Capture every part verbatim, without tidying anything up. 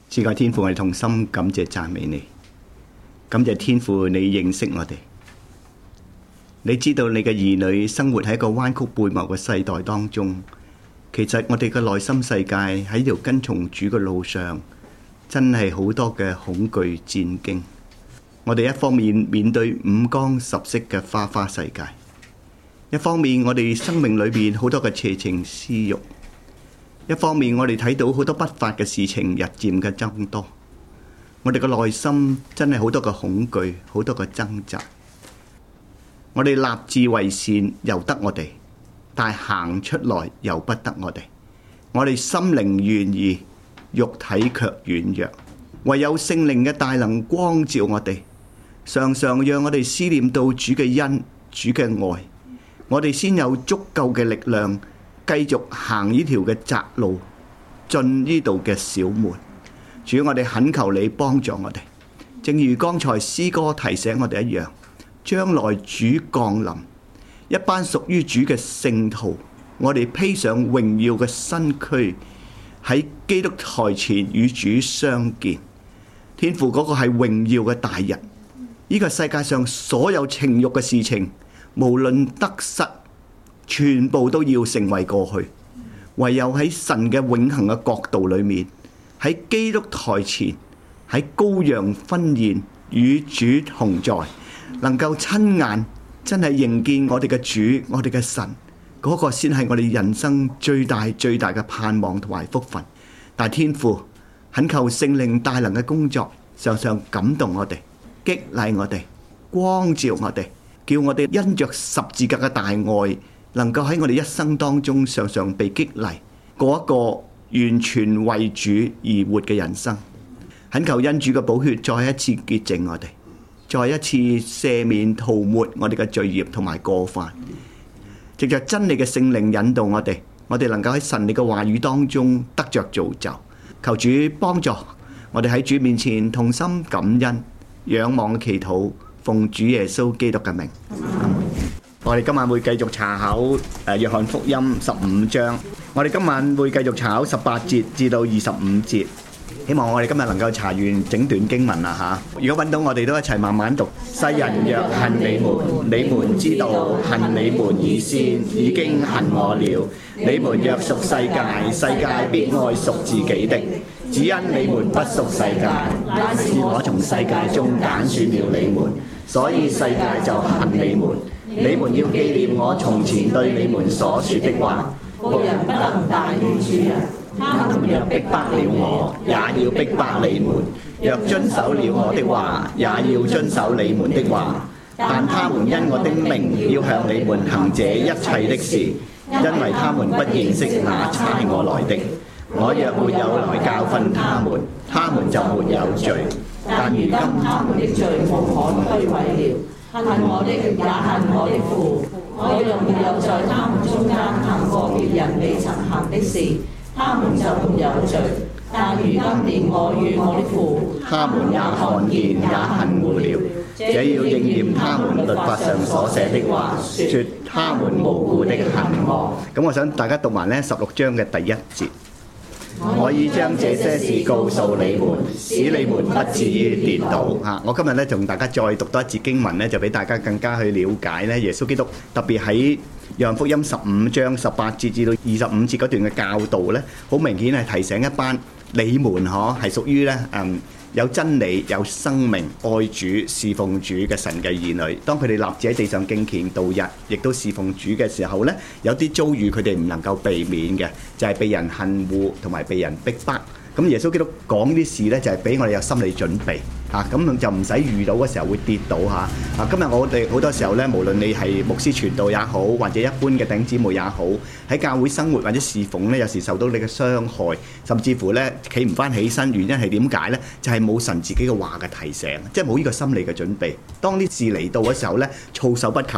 賜愛天父，我哋同心感謝讚美你，感謝天父你認識我哋，你知道你嘅兒女生活喺一個彎曲悖謬嘅世代當中，其實我哋嘅內心世界喺條跟從主嘅路上，真係好多嘅恐懼戰驚。我哋一方面面對五光十色嘅花花世界，一方面我哋生命裏邊好多嘅邪情私欲，一方面我哋睇到好多不法嘅事情日漸嘅增多，我哋嘅內心真係好多嘅恐懼，好多嘅掙扎。我哋立志為善由得我哋，但係行出來由不得我哋。我哋心靈願意，肉體卻軟弱，唯有聖靈嘅大能光照我哋，常常讓我哋思念到主嘅恩、主嘅愛，我哋先有足夠嘅力量繼續行呢條嘅窄路，進呢度嘅小門。主，我哋懇求你幫助我哋，正如剛才詩歌提醒我哋一樣，將來主降臨，一班屬於主嘅聖徒，我哋披上榮耀嘅身軀，喺基督台前與主相見。天父，嗰個係榮耀嘅大日，呢個世界上所有情慾嘅事情，無論得失，全部都要成為過去。唯有喺神嘅永恆嘅國度裏面，喺基督台前，喺羔羊婚宴與主同在，能夠親眼真係迎見我哋嘅主，我哋嘅神，嗰個先係我哋人生最大最大嘅盼望同埋福分。但天父，懇求聖靈大能嘅工作，常常感動我哋，激勵我哋，光照我哋，叫我哋因着十字架嘅大愛，能夠喺我哋一生當中常常被激勵，過一個完全為主而活嘅人生。懇求恩主嘅寶血再一次潔淨我哋，再一次赦免塗抹我哋嘅罪孽同埋過犯，藉着真理嘅聖靈引導我哋，我哋能夠喺神你嘅話語當中得着造就。求主幫助我哋喺主面前同心感恩，仰望祈禱，奉主耶穌基督嘅名。我哋今晚會繼續查考誒約翰福音十五章，我哋今晚會繼續查考十八節至到二十五節。希望我哋今日能夠查完整段經文啦嚇。如果揾到，我哋都一齊慢慢讀。世人若恨你們，你們知道恨你們以先已經恨我了。你們若屬世界，世界必愛屬自己的。只因你們不屬世界，乃是我從世界中揀選了你們，所以世界就恨你們。你們要紀念我從前對你們所說的話。僕人不能大於主人。他們若逼迫了我，也要逼迫你們；若遵守了我的話，也要遵守你們的話。但他們因我的名要向你們行這一切的事，因為他們不認識那差我來的。我若沒有來教訓他們，他們就沒有罪。但如今他們的罪無可推諉了。恨我的也恨我的父。我若沒有在他們中間行過別人未曾行的事，他們就沒有罪。但如今連我與我的父，他們也看見也恨惡了。這要應驗他們律法上所寫的話，說他們無故的恨我。咁我想大家讀埋呢十六章嘅第一節。我已將這些事告訴你們，使你們不至於跌倒。嚇！我今日咧同大家再讀多一節經文咧，就俾大家更加去了解咧耶穌基督，特別喺約翰福音十五章十八節至到二十五節嗰段嘅教導咧，好明顯係提醒一班你們嗬係屬於咧誒有真理、有生命、愛主、侍奉主嘅神嘅兒女。當佢哋立志喺地上敬虔度日，亦都侍奉主嘅時候咧，有啲遭遇佢哋唔能夠避免嘅，就係被人恨惡同埋被人逼迫。咁耶穌基督講啲事咧，就係俾我哋有心理準備嚇，咁就唔使遇到嘅時候會跌倒嚇。啊，今日我哋好多時候咧，無論你係牧師傳道也好，或者一般嘅弟兄姊妹也好，喺教會生活或者侍奉咧，有時受到你嘅傷害，甚至乎咧企唔翻起身，原因係點解咧？就係冇神自己嘅話嘅提醒，即係冇呢個心理嘅準備。當啲事嚟到嘅時候咧，措手不及，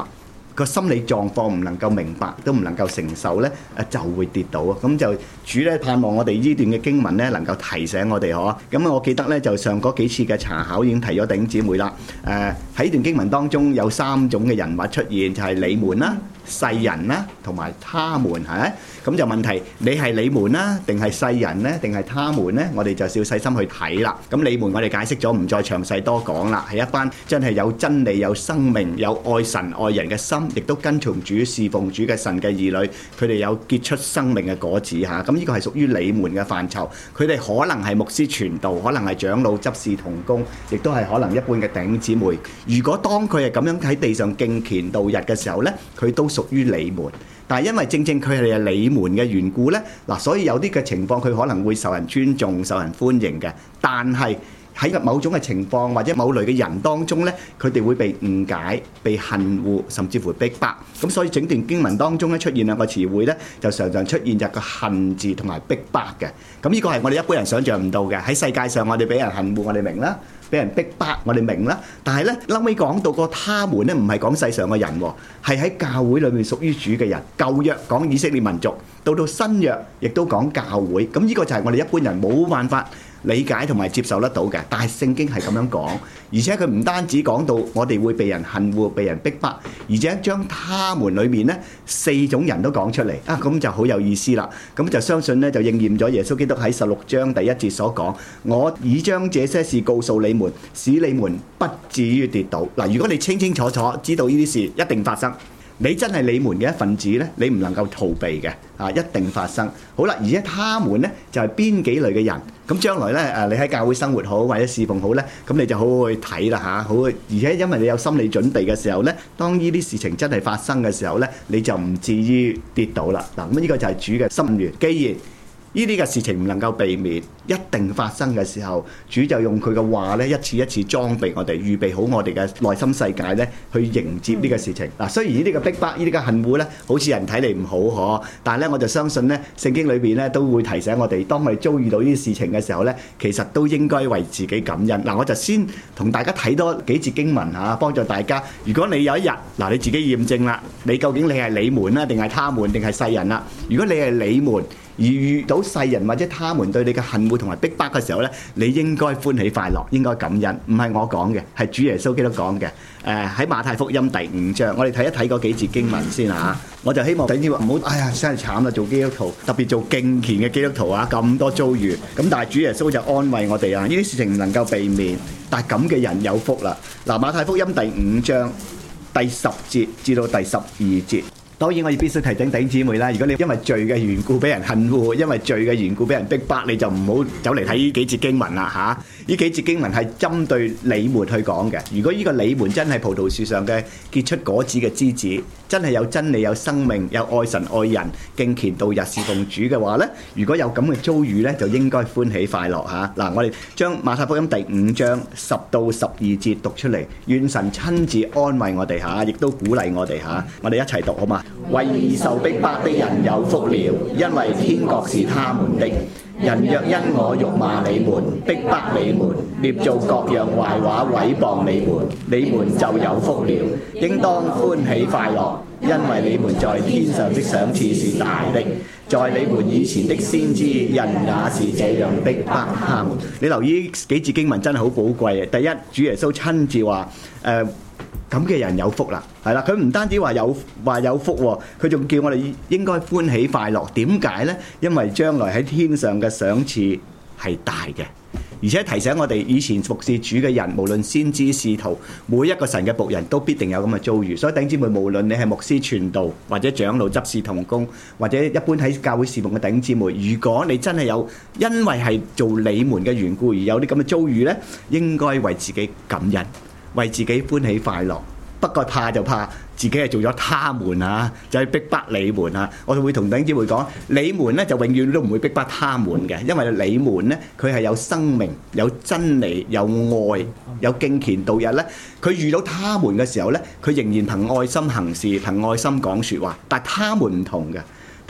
個心理狀況唔能夠明白，都唔能夠承受咧，誒就會跌倒啊！咁就主咧盼望我哋呢段嘅經文咧，能夠提醒我哋嗬。咁我記得咧，就上嗰幾次嘅查考已經提咗弟兄姊妹啦。誒喺呢段經文當中有三種嘅人物出現，就係你們啦、世人啦，同埋他們係咪？咁就問題，你係你們啦，定係世人咧，定係他們咧？我哋就要細心去睇啦。咁你們我哋解釋咗，唔再詳細多講啦。係一班真係有真理、有生命、有愛神愛人嘅心，亦都跟從主、侍奉主嘅神嘅兒女，佢哋有結出生命嘅果子嚇。咁呢個係屬於你們嘅範疇。佢哋可能係牧師傳道，可能係長老執事同工，亦都係可能一般嘅弟兄姊妹。如果當佢係咁樣喺地上敬虔度日嘅時候咧，佢都屬於你們。但係因為正正佢係你們嘅緣故咧，嗱，所以有啲嘅情況佢可能會受人尊重、受人歡迎嘅。但係喺某種嘅情況或者某類嘅人當中咧，佢哋會被誤解、被恨惡，甚至乎逼迫。咁所以整段經文當中咧出現兩個詞彙咧，就常常出現就係個恨字同埋逼迫嘅。咁呢個係我哋一般人想象唔到嘅。喺世界上我哋俾人恨惡，我哋明啦。俾人逼迫，我哋明啦。但係咧，後尾講到個他們咧，唔係講世上嘅人喎，係喺教會裏面屬於主嘅人。舊約講以色列民族，到到新約亦都講教會。咁呢個就係我哋一般人冇辦法理解同埋接受得到嘅。但係聖經係咁樣講，而且佢唔單止講到我哋會被人恨惡、被人逼迫，而且將他們裏面咧四種人都講出嚟啊！咁就好有意思啦。咁就相信咧就應驗咗耶穌基督喺十六章第一節所講：我已將這些事告訴你們，使你們不至於跌倒。嗱，如果你清清楚楚知道呢啲事一定發生，你真係你們嘅一份子咧，你唔能夠逃避嘅啊，一定發生。好啦，而且他們咧就係邊幾類嘅人？咁將來咧誒，你喺教會生活好或者侍奉好咧，咁你就好好去睇啦嚇，好。而且因為你有心理準備嘅時候咧，當呢啲事情真係發生嘅時候咧，你就唔至於跌倒啦。嗱，咁呢個就係主嘅心願。既然呢啲嘅事情唔能夠避免，一定發生嘅時候，主就用佢嘅話咧，一次一次裝備我哋，預備好我哋嘅內心世界咧，去迎接呢個事情。嗱，雖然呢啲嘅逼迫、呢啲嘅恨惡咧，好似人睇嚟唔好可，但係咧，我就相信咧，聖經裏邊咧都會提醒我哋，當我哋遭遇到呢啲事情嘅時候咧，其實都應該為自己感恩。嗱，我就先同大家睇多幾節經文嚇，幫助大家。如果你有一日嗱，你自己驗證啦，你究竟你係你們啦，定係他們，定係世人啦？如果你係你們，而遇到世人或者他們對你嘅恨惡同埋逼迫嘅時候咧，你應該歡喜快樂，應該感恩。唔係我講嘅，係主耶穌基督講嘅。誒喺馬太福音第五章，我哋睇一睇嗰幾節經文先嚇。我就希望等於話唔好，哎呀真係慘啦！做基督徒，特別做敬虔嘅基督徒啊，咁多遭遇。咁但係主耶穌就安慰我哋啊，呢啲事情唔能夠避免，但係咁嘅人有福啦。嗱，馬太福音第五章第十節至到第十二節。當然我亦必須提醒弟兄姊妹啦，如果你因為罪嘅緣故俾人恨惡，因為罪嘅緣故俾人逼迫，你就唔好走嚟睇呢幾節經文啦嚇。呢幾節經文係針對你們去講嘅。如果呢個你們真係葡萄樹上嘅結出果子嘅枝子，真係有真理、有生命、有愛神愛人、敬虔度日侍奉主嘅話呢，如果有咁嘅遭遇呢，就應該歡喜快樂嚇。嗱，我哋將馬太福音第五章十到十二節讀出嚟，願神親自安慰我哋嚇，亦都鼓勵我哋嚇。我哋一齊讀好嘛？為義受逼迫的人有福了，因為天國是他們的。人若因我辱罵你們、逼迫你們、捏造各樣壞話毀謗你們，你們就有福了。應當歡喜快樂，因為你們在天上的賞賜是大的。在你們以前的先知，人也是這樣逼迫他們。你留意幾節經文真係好寶貴嘅。第一，主耶穌親自話誒。呃咁嘅人有福啦，係啦，佢唔單止話有話有福喎，佢仲叫我哋應該歡喜快樂。點解呢？因為將來喺天上嘅賞賜係大嘅，而且提醒我哋以前服侍主嘅人，無論先知使徒，每一個神嘅僕人都必定有咁嘅遭遇。所以弟兄姊妹，無論你係牧師傳道，或者長老執事同工，或者一般喺教會侍奉嘅弟兄姊妹，如果你真係有因為係做你們嘅緣故而有啲咁嘅遭遇呢，應該為自己感恩。為自己歡喜快樂，不過怕就怕自己係做咗他們啊，就係逼迫你們啊。我哋會同弟兄姊妹講，你們咧就永遠都唔會逼迫他們嘅，因為你們咧佢係有生命、有真理、有愛、有敬虔度日咧。佢遇到他們嘅時候咧，佢仍然憑愛心行事，憑愛心講説話。但係他們唔同嘅。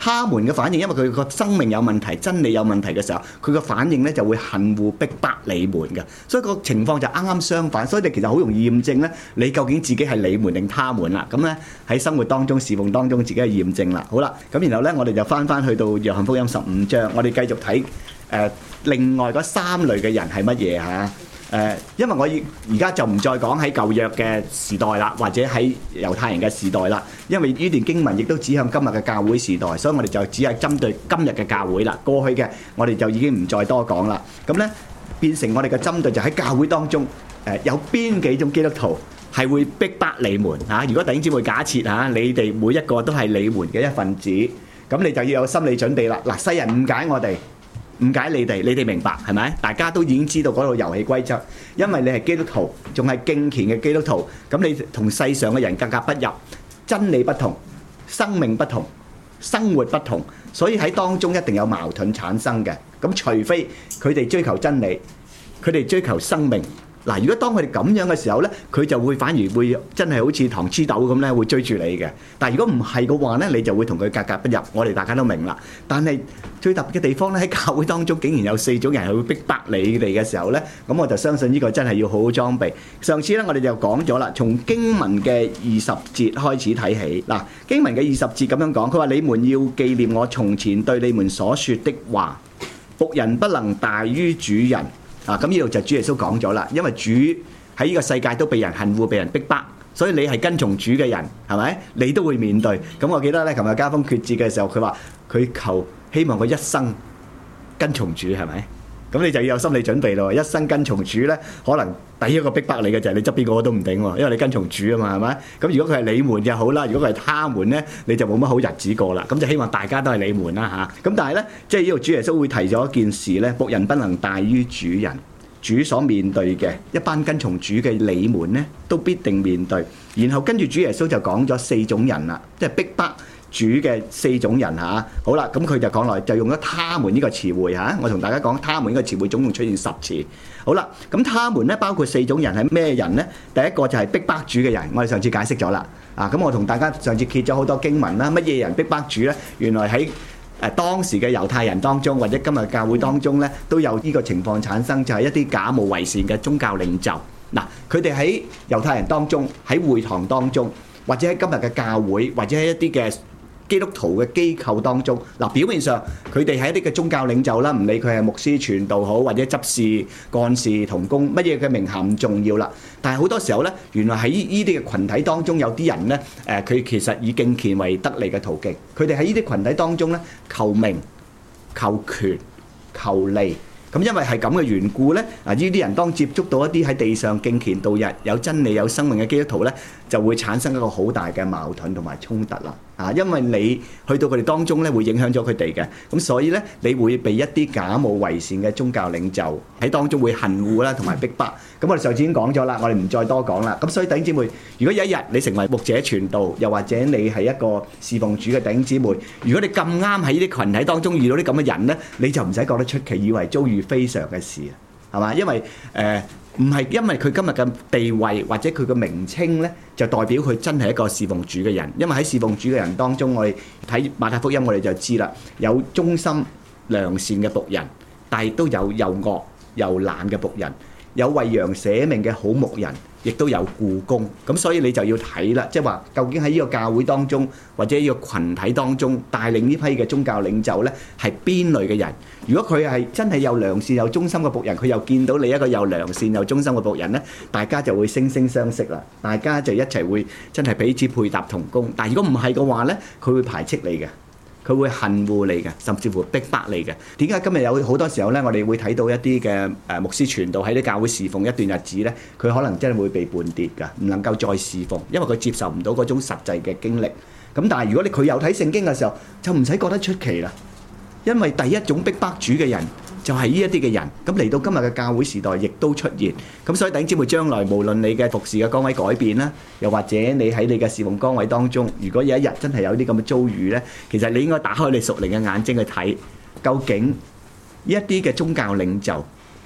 他們嘅反應，因為佢個生命有問題、真理有問題嘅時候，佢個反應咧就會恨惡逼迫你們嘅。所以個情況就啱啱相反。所以你其實好容易驗證咧，你究竟自己係你們定他們啦。咁咧喺生活當中、侍奉當中，自己去驗證啦。好啦，咁然後咧，我哋就翻翻去到約翰福音十五章，我哋繼續睇誒、呃、另外嗰三類嘅人係乜嘢嚇？誒、呃，因為我而家就唔再講喺舊約嘅時代啦，或者喺猶太人嘅時代啦，因為呢段經文亦都指向今日嘅教會時代，所以我哋就只係針對今日嘅教會啦。過去嘅我哋就已經唔再多講啦。咁咧變成我哋嘅針對就喺教會當中，誒、呃、有邊幾種基督徒係會逼迫你們嚇、啊？如果弟兄姊妹假設嚇、啊，你哋每一個都係你們嘅一份子，咁你就要有心理準備啦。嗱，世人誤解我哋。誤解你哋，你哋明白係咪？大家都已經知道嗰度遊戲規則，因為你係基督徒，仲係敬虔嘅基督徒，咁你同世上嘅人格格不入，真理不同，生命不同，生活不同，所以喺當中一定有矛盾產生嘅。咁除非佢哋追求真理，佢哋追求生命。嗱，如果當佢哋咁樣嘅時候咧，佢就會反而會真係好似糖黐豆咁咧，會追住你嘅。但係如果唔係嘅話咧，你就會同佢格格不入。我哋大家都明啦。但係最特別嘅地方咧，喺教會當中竟然有四種人係會逼迫你哋嘅時候咧，咁我就相信呢個真係要好好裝備。上次咧我哋就講咗啦，從經文嘅二十節開始睇起。嗱，經文嘅二十節咁樣講，佢話你們要紀念我從前對你們所說的話，僕人不能大於主人。啊，咁呢度就主耶穌講咗啦，因為主喺呢個世界都被人恨惡、被人逼迫，所以你係跟從主嘅人，係咪？你都會面對。咁我記得咧，琴日家風決志嘅時候，佢話佢求希望佢一生跟從主，係咪？咁你就要有心理準備咯。一生跟從主咧，可能第一個逼迫你嘅就係你側邊個個都唔頂喎，因為你跟從主啊嘛，係咪？咁如果佢係你們就好啦，如果佢係他們咧，你就冇乜好日子過啦。咁就希望大家都係你們啦嚇。咁但係咧，即係呢度主耶穌會提咗一件事咧，僕人不能大於主人。主所面對嘅一班跟從主嘅你們咧，都必定面對。然後跟住主耶穌就講咗四種人啦，即係逼迫主嘅四種人嚇。好啦，咁佢就講落就用咗他們呢個詞彙嚇。我同大家講，他們呢個詞彙總共出現十次。好啦，咁他們咧包括四種人係咩人咧？第一個就係逼迫主嘅人，我哋上次解釋咗啦。啊，咁我同大家上次揭咗好多經文啦，乜嘢人逼迫主咧？原來喺誒當時嘅猶太人當中，或者今日教會當中咧，都有呢個情況產生，就係一啲假冒為善嘅宗教領袖。嗱，佢哋喺猶太人當中，喺會堂當中，或者喺今日嘅教會，或者喺一啲嘅基督徒嘅機構當中，嗱，表面上佢哋係一啲嘅宗教領袖啦，唔理佢係牧師傳道好，或者執事、幹事、同工，乜嘢嘅名銜唔重要啦。但係好多時候咧，原來喺呢啲嘅群體當中有啲人咧，誒佢其實以敬虔為得利嘅途徑，佢哋喺呢啲群體當中咧求名、求權、求利。咁因為係咁嘅緣故咧，啊呢啲人當接觸到一啲喺地上敬虔度日、有真理、有生命嘅基督徒咧，就會產生一個好大嘅矛盾同埋衝突啦。啊，因為你去到佢哋當中咧，會影響咗佢哋嘅，咁所以咧，你會被一啲假冒為善嘅宗教領袖喺當中會恨惡啦，同埋逼迫。咁我哋上次已經講咗啦，我哋唔再多講啦。咁所以弟兄姊妹，如果有一日你成為牧者傳道，又或者你係一個侍奉主嘅弟兄姊妹，如果你咁啱喺呢啲群體當中遇到啲咁嘅人咧，你就唔使覺得出奇，以為遭遇非常嘅事啊，係嘛？因為誒唔係因為佢今日嘅地位或者佢嘅名稱咧，就代表佢真係一個侍奉主嘅人。因為喺侍奉主嘅人當中，我哋睇馬太福音，我哋就知啦，有忠心良善嘅僕人，但係都有又惡又懶嘅僕人，有為羊捨命嘅好牧人，亦都有僱工。咁所以你就要睇啦，即係話究竟喺呢個教會當中或者呢個羣體當中帶領呢批嘅宗教領袖咧，係邊類嘅人？如果佢係真係有良善有忠心嘅僕人，佢又見到你一個有良善有忠心嘅僕人咧，大家就會惺惺相惜啦，大家就一齊會真係彼此配搭同工。但係如果唔係嘅話咧，佢會排斥你嘅。佢會恨惡你嘅，甚至乎逼迫你嘅。點解今日有好多時候咧，我哋會睇到一啲嘅誒牧師傳道喺啲教會侍奉一段日子咧，佢可能真係會被絆跌㗎，唔能夠再侍奉，因為佢接受唔到嗰種實際嘅經歷。咁但係如果你佢有睇聖經嘅時候，就唔使覺得出奇啦，因為第一種逼迫主嘅人就係呢一啲嘅人。咁嚟到今日嘅教會時代，亦都出現。咁所以弟兄姊妹，將來無論你嘅服侍嘅崗位改變啦，又或者你喺你嘅侍奉崗位當中，如果有一日真係有啲咁嘅遭遇咧，其實你應該打開你屬靈嘅眼睛去睇，究竟呢一啲嘅宗教領袖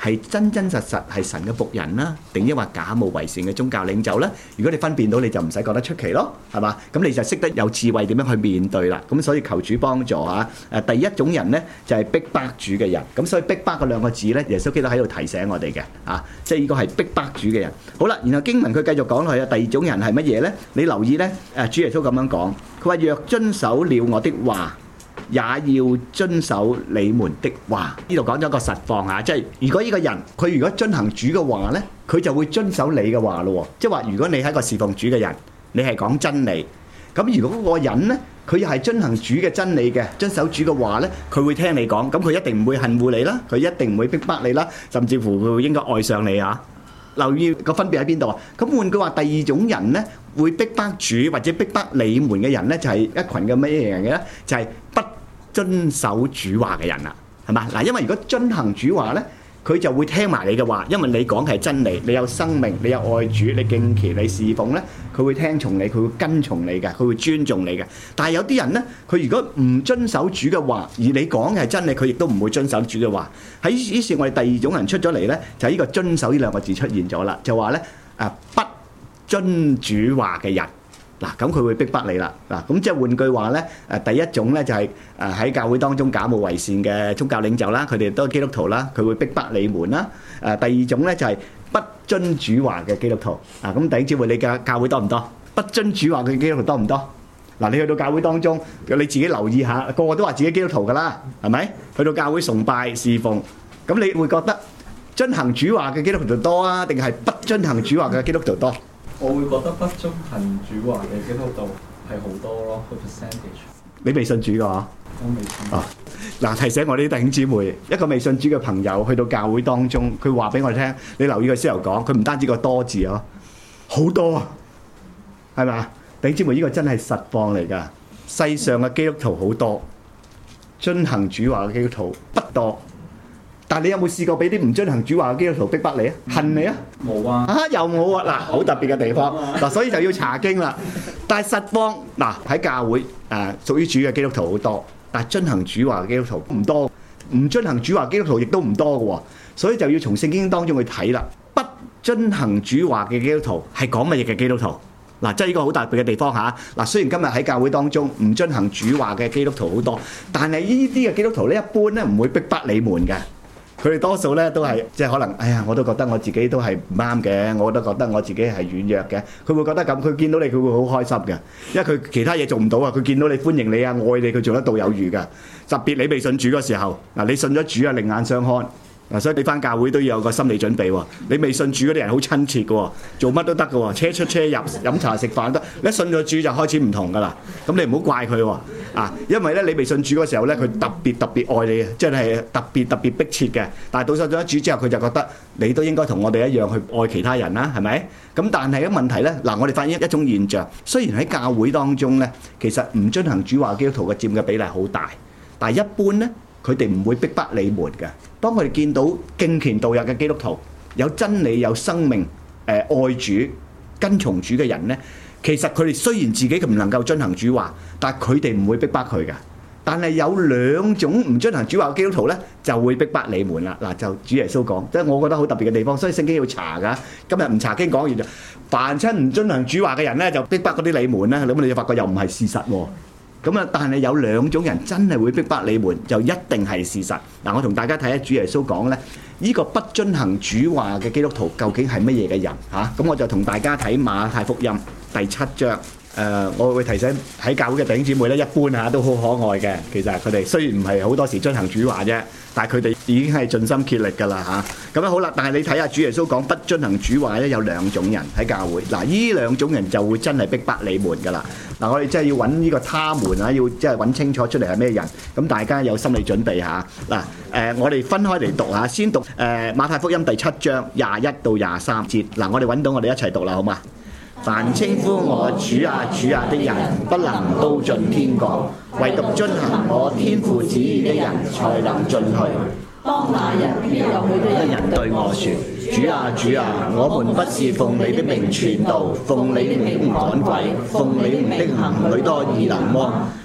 係真真實實係神嘅僕人啦，定抑或假冒為善嘅宗教領袖咧？如果你分辨到，你就唔使覺得出奇咯，係嘛？咁你就識得有智慧點樣去面對啦。咁所以求主幫助嚇。誒，第一種人咧就係逼迫主嘅人。咁所以逼迫嗰兩個字咧，耶穌基督喺度提醒我哋嘅啊，即係呢個係逼迫主嘅人。好啦，然後經文佢繼續講落去啊，第二種人係乜嘢咧？你留意咧，誒，主耶穌咁樣講，佢話若遵守了我的話，也要遵守你們的話。呢度講咗個實況嚇，即係如果呢個人佢如果遵行主嘅話咧，佢就會遵守你嘅話咯。即係話如果你係一個侍奉主嘅人，你係講真理，咁如果嗰個人咧，佢又係遵行主嘅真理嘅，遵守主嘅話咧，佢會聽你講，咁佢一定唔會恨惡你啦，佢一定唔會逼迫你啦，甚至乎佢會應該愛上你啊！留意個分別喺邊度啊？咁換句話，第二種人咧，會逼迫主或者逼迫你們嘅人咧，就係一群嘅咩嘢人嘅咧？就係不遵守主話嘅人啦，係嘛？嗱，因為如果遵行主話咧，佢就會聽埋你嘅話，因為你講係真理，你有生命，你有愛主，你敬虔，你侍奉咧，佢會聽從你，佢會跟從你嘅，佢會尊重你嘅。但係有啲人咧，佢如果唔遵守主嘅話，而你講嘅係真理，佢亦都唔會遵守主嘅話。喺於是，我哋第二種人出咗嚟咧，就係呢個遵守呢兩個字出現咗啦，就話咧誒不遵主話嘅人。嗱，咁佢會逼迫你啦。嗱，咁即係換句話咧，誒第一種咧就係誒喺教會當中假冒為善嘅宗教領袖啦，佢哋都係基督徒啦，佢會逼迫你們啦。誒第二種咧就係不遵主話嘅基督徒。啊，咁弟兄姊妹，你嘅教會多唔多？不遵主話嘅基督徒多唔多？嗱，你去到教會當中，你自己留意下，個個都話自己基督徒㗎啦，係咪？去到教會崇拜侍奉，咁你會覺得遵行主話嘅基督徒多啊，定係不遵行主話嘅基督徒多？ 我會覺得不遵行主話嘅基督徒係好多咯，個 percentage。 你未信主㗎？ 我未信。 啊，嗱，提醒我啲弟兄姊妹，一個未信主嘅朋友去到教會當中，佢話俾我哋聽，你留意佢先頭講，佢唔單止個多字啊，好多啊，係咪？弟兄姊妹，呢個真係實況嚟㗎。世上嘅基督徒好多，遵行主話嘅基督徒不多。但係你有冇試過俾啲唔遵行主話嘅基督徒逼迫你啊？恨你啊？ 冇啊！ 啊，又冇啊！嗱，好特別嘅地方嗱，所以就要查經啦。但係實況嗱喺教會誒屬於主嘅基督徒好多，但係遵行主話嘅基督徒唔多，唔遵行主話基督徒亦都唔多嘅喎。所以就要從聖經當中去睇啦。不遵行主話嘅基督徒係講乜嘢嘅基督徒？嗱，即係呢個好特別嘅地方嚇。嗱，雖然今日喺教會當中唔遵行主話嘅基督徒好多，但係呢啲嘅基督徒咧，一般咧唔會逼迫你們嘅。佢哋多數咧都係即係可能，哎呀，我都覺得我自己都係唔啱嘅，我都覺得我自己係軟弱嘅。佢會覺得咁，佢見到你佢會好開心嘅，因為佢其他嘢做唔到啊。佢見到你歡迎你啊，愛你，佢做得到有餘㗎。特別你未信主嗰時候，嗱，你信咗主啊，另眼相看。嗱，所以你翻教會都要有個心理準備喎。你未信主嗰啲人好親切嘅喎，做乜都得嘅喎，車出車入，飲茶食飯都得。你一信咗主就開始唔同㗎啦。咁你唔好怪佢喎，啊，因為咧你未信主嗰時候咧，佢特別特別愛你嘅，即係特別特別迫切嘅。但係到信咗主之後，佢就覺得你都應該同我哋一樣去愛其他人啦，係咪？咁但係嘅問題咧，嗱，我哋發現一種現象，雖然喺教會當中咧，其實唔遵行主話基督徒嘅佔嘅比例好大，但係一般咧，佢哋唔會逼迫你們嘅。當佢哋見到敬虔度日嘅基督徒有真理有生命，誒、呃、愛主跟從主嘅人咧，其實佢哋雖然自己唔能夠遵行主話，但係佢哋唔會逼迫佢嘅。但係有兩種唔遵行主話嘅基督徒咧，就會逼迫你們啦。嗱，就主耶穌講，即係我覺得好特別嘅地方，所以聖經要查㗎。今日唔查經講完就，凡親唔遵行主話嘅人咧，就逼迫嗰啲你們咧，咁你就發覺又唔係事實喎。咁啊！但係有兩種人真係會逼迫你們，就一定係事實。嗱，我同大家睇下主耶穌講咧，呢個不遵行主話嘅基督徒究竟係乜嘢嘅人嚇？咁我就同大家睇馬太福音第七章。誒，我會提醒喺教會嘅弟兄姊妹咧，一般嚇都好可愛嘅。其實佢哋雖然唔係好多時遵行主話啫，但係佢哋已經係盡心竭力㗎啦嚇。咁樣好啦，但係你睇下主耶穌講不遵行主話咧，有兩種人喺教會。嗱，呢兩種人就會真係逼迫你們㗎啦。嗱，我哋真係要揾呢個他們啊，要即係揾清楚出嚟係咩人。咁大家有心理準備嚇。嗱，誒，我哋分開嚟讀下，先讀誒馬太福音第七章廿一到廿三節。嗱，我哋揾到我哋一齊讀啦，好嘛？凡稱呼我主啊主啊的人，不能都進天國，唯獨遵行我天父旨意的人，才能進去。 當那日必有許多人對我說： 主啊主啊，我們不是奉你的名傳道，奉你的名趕鬼，奉你的名行許多異能麼？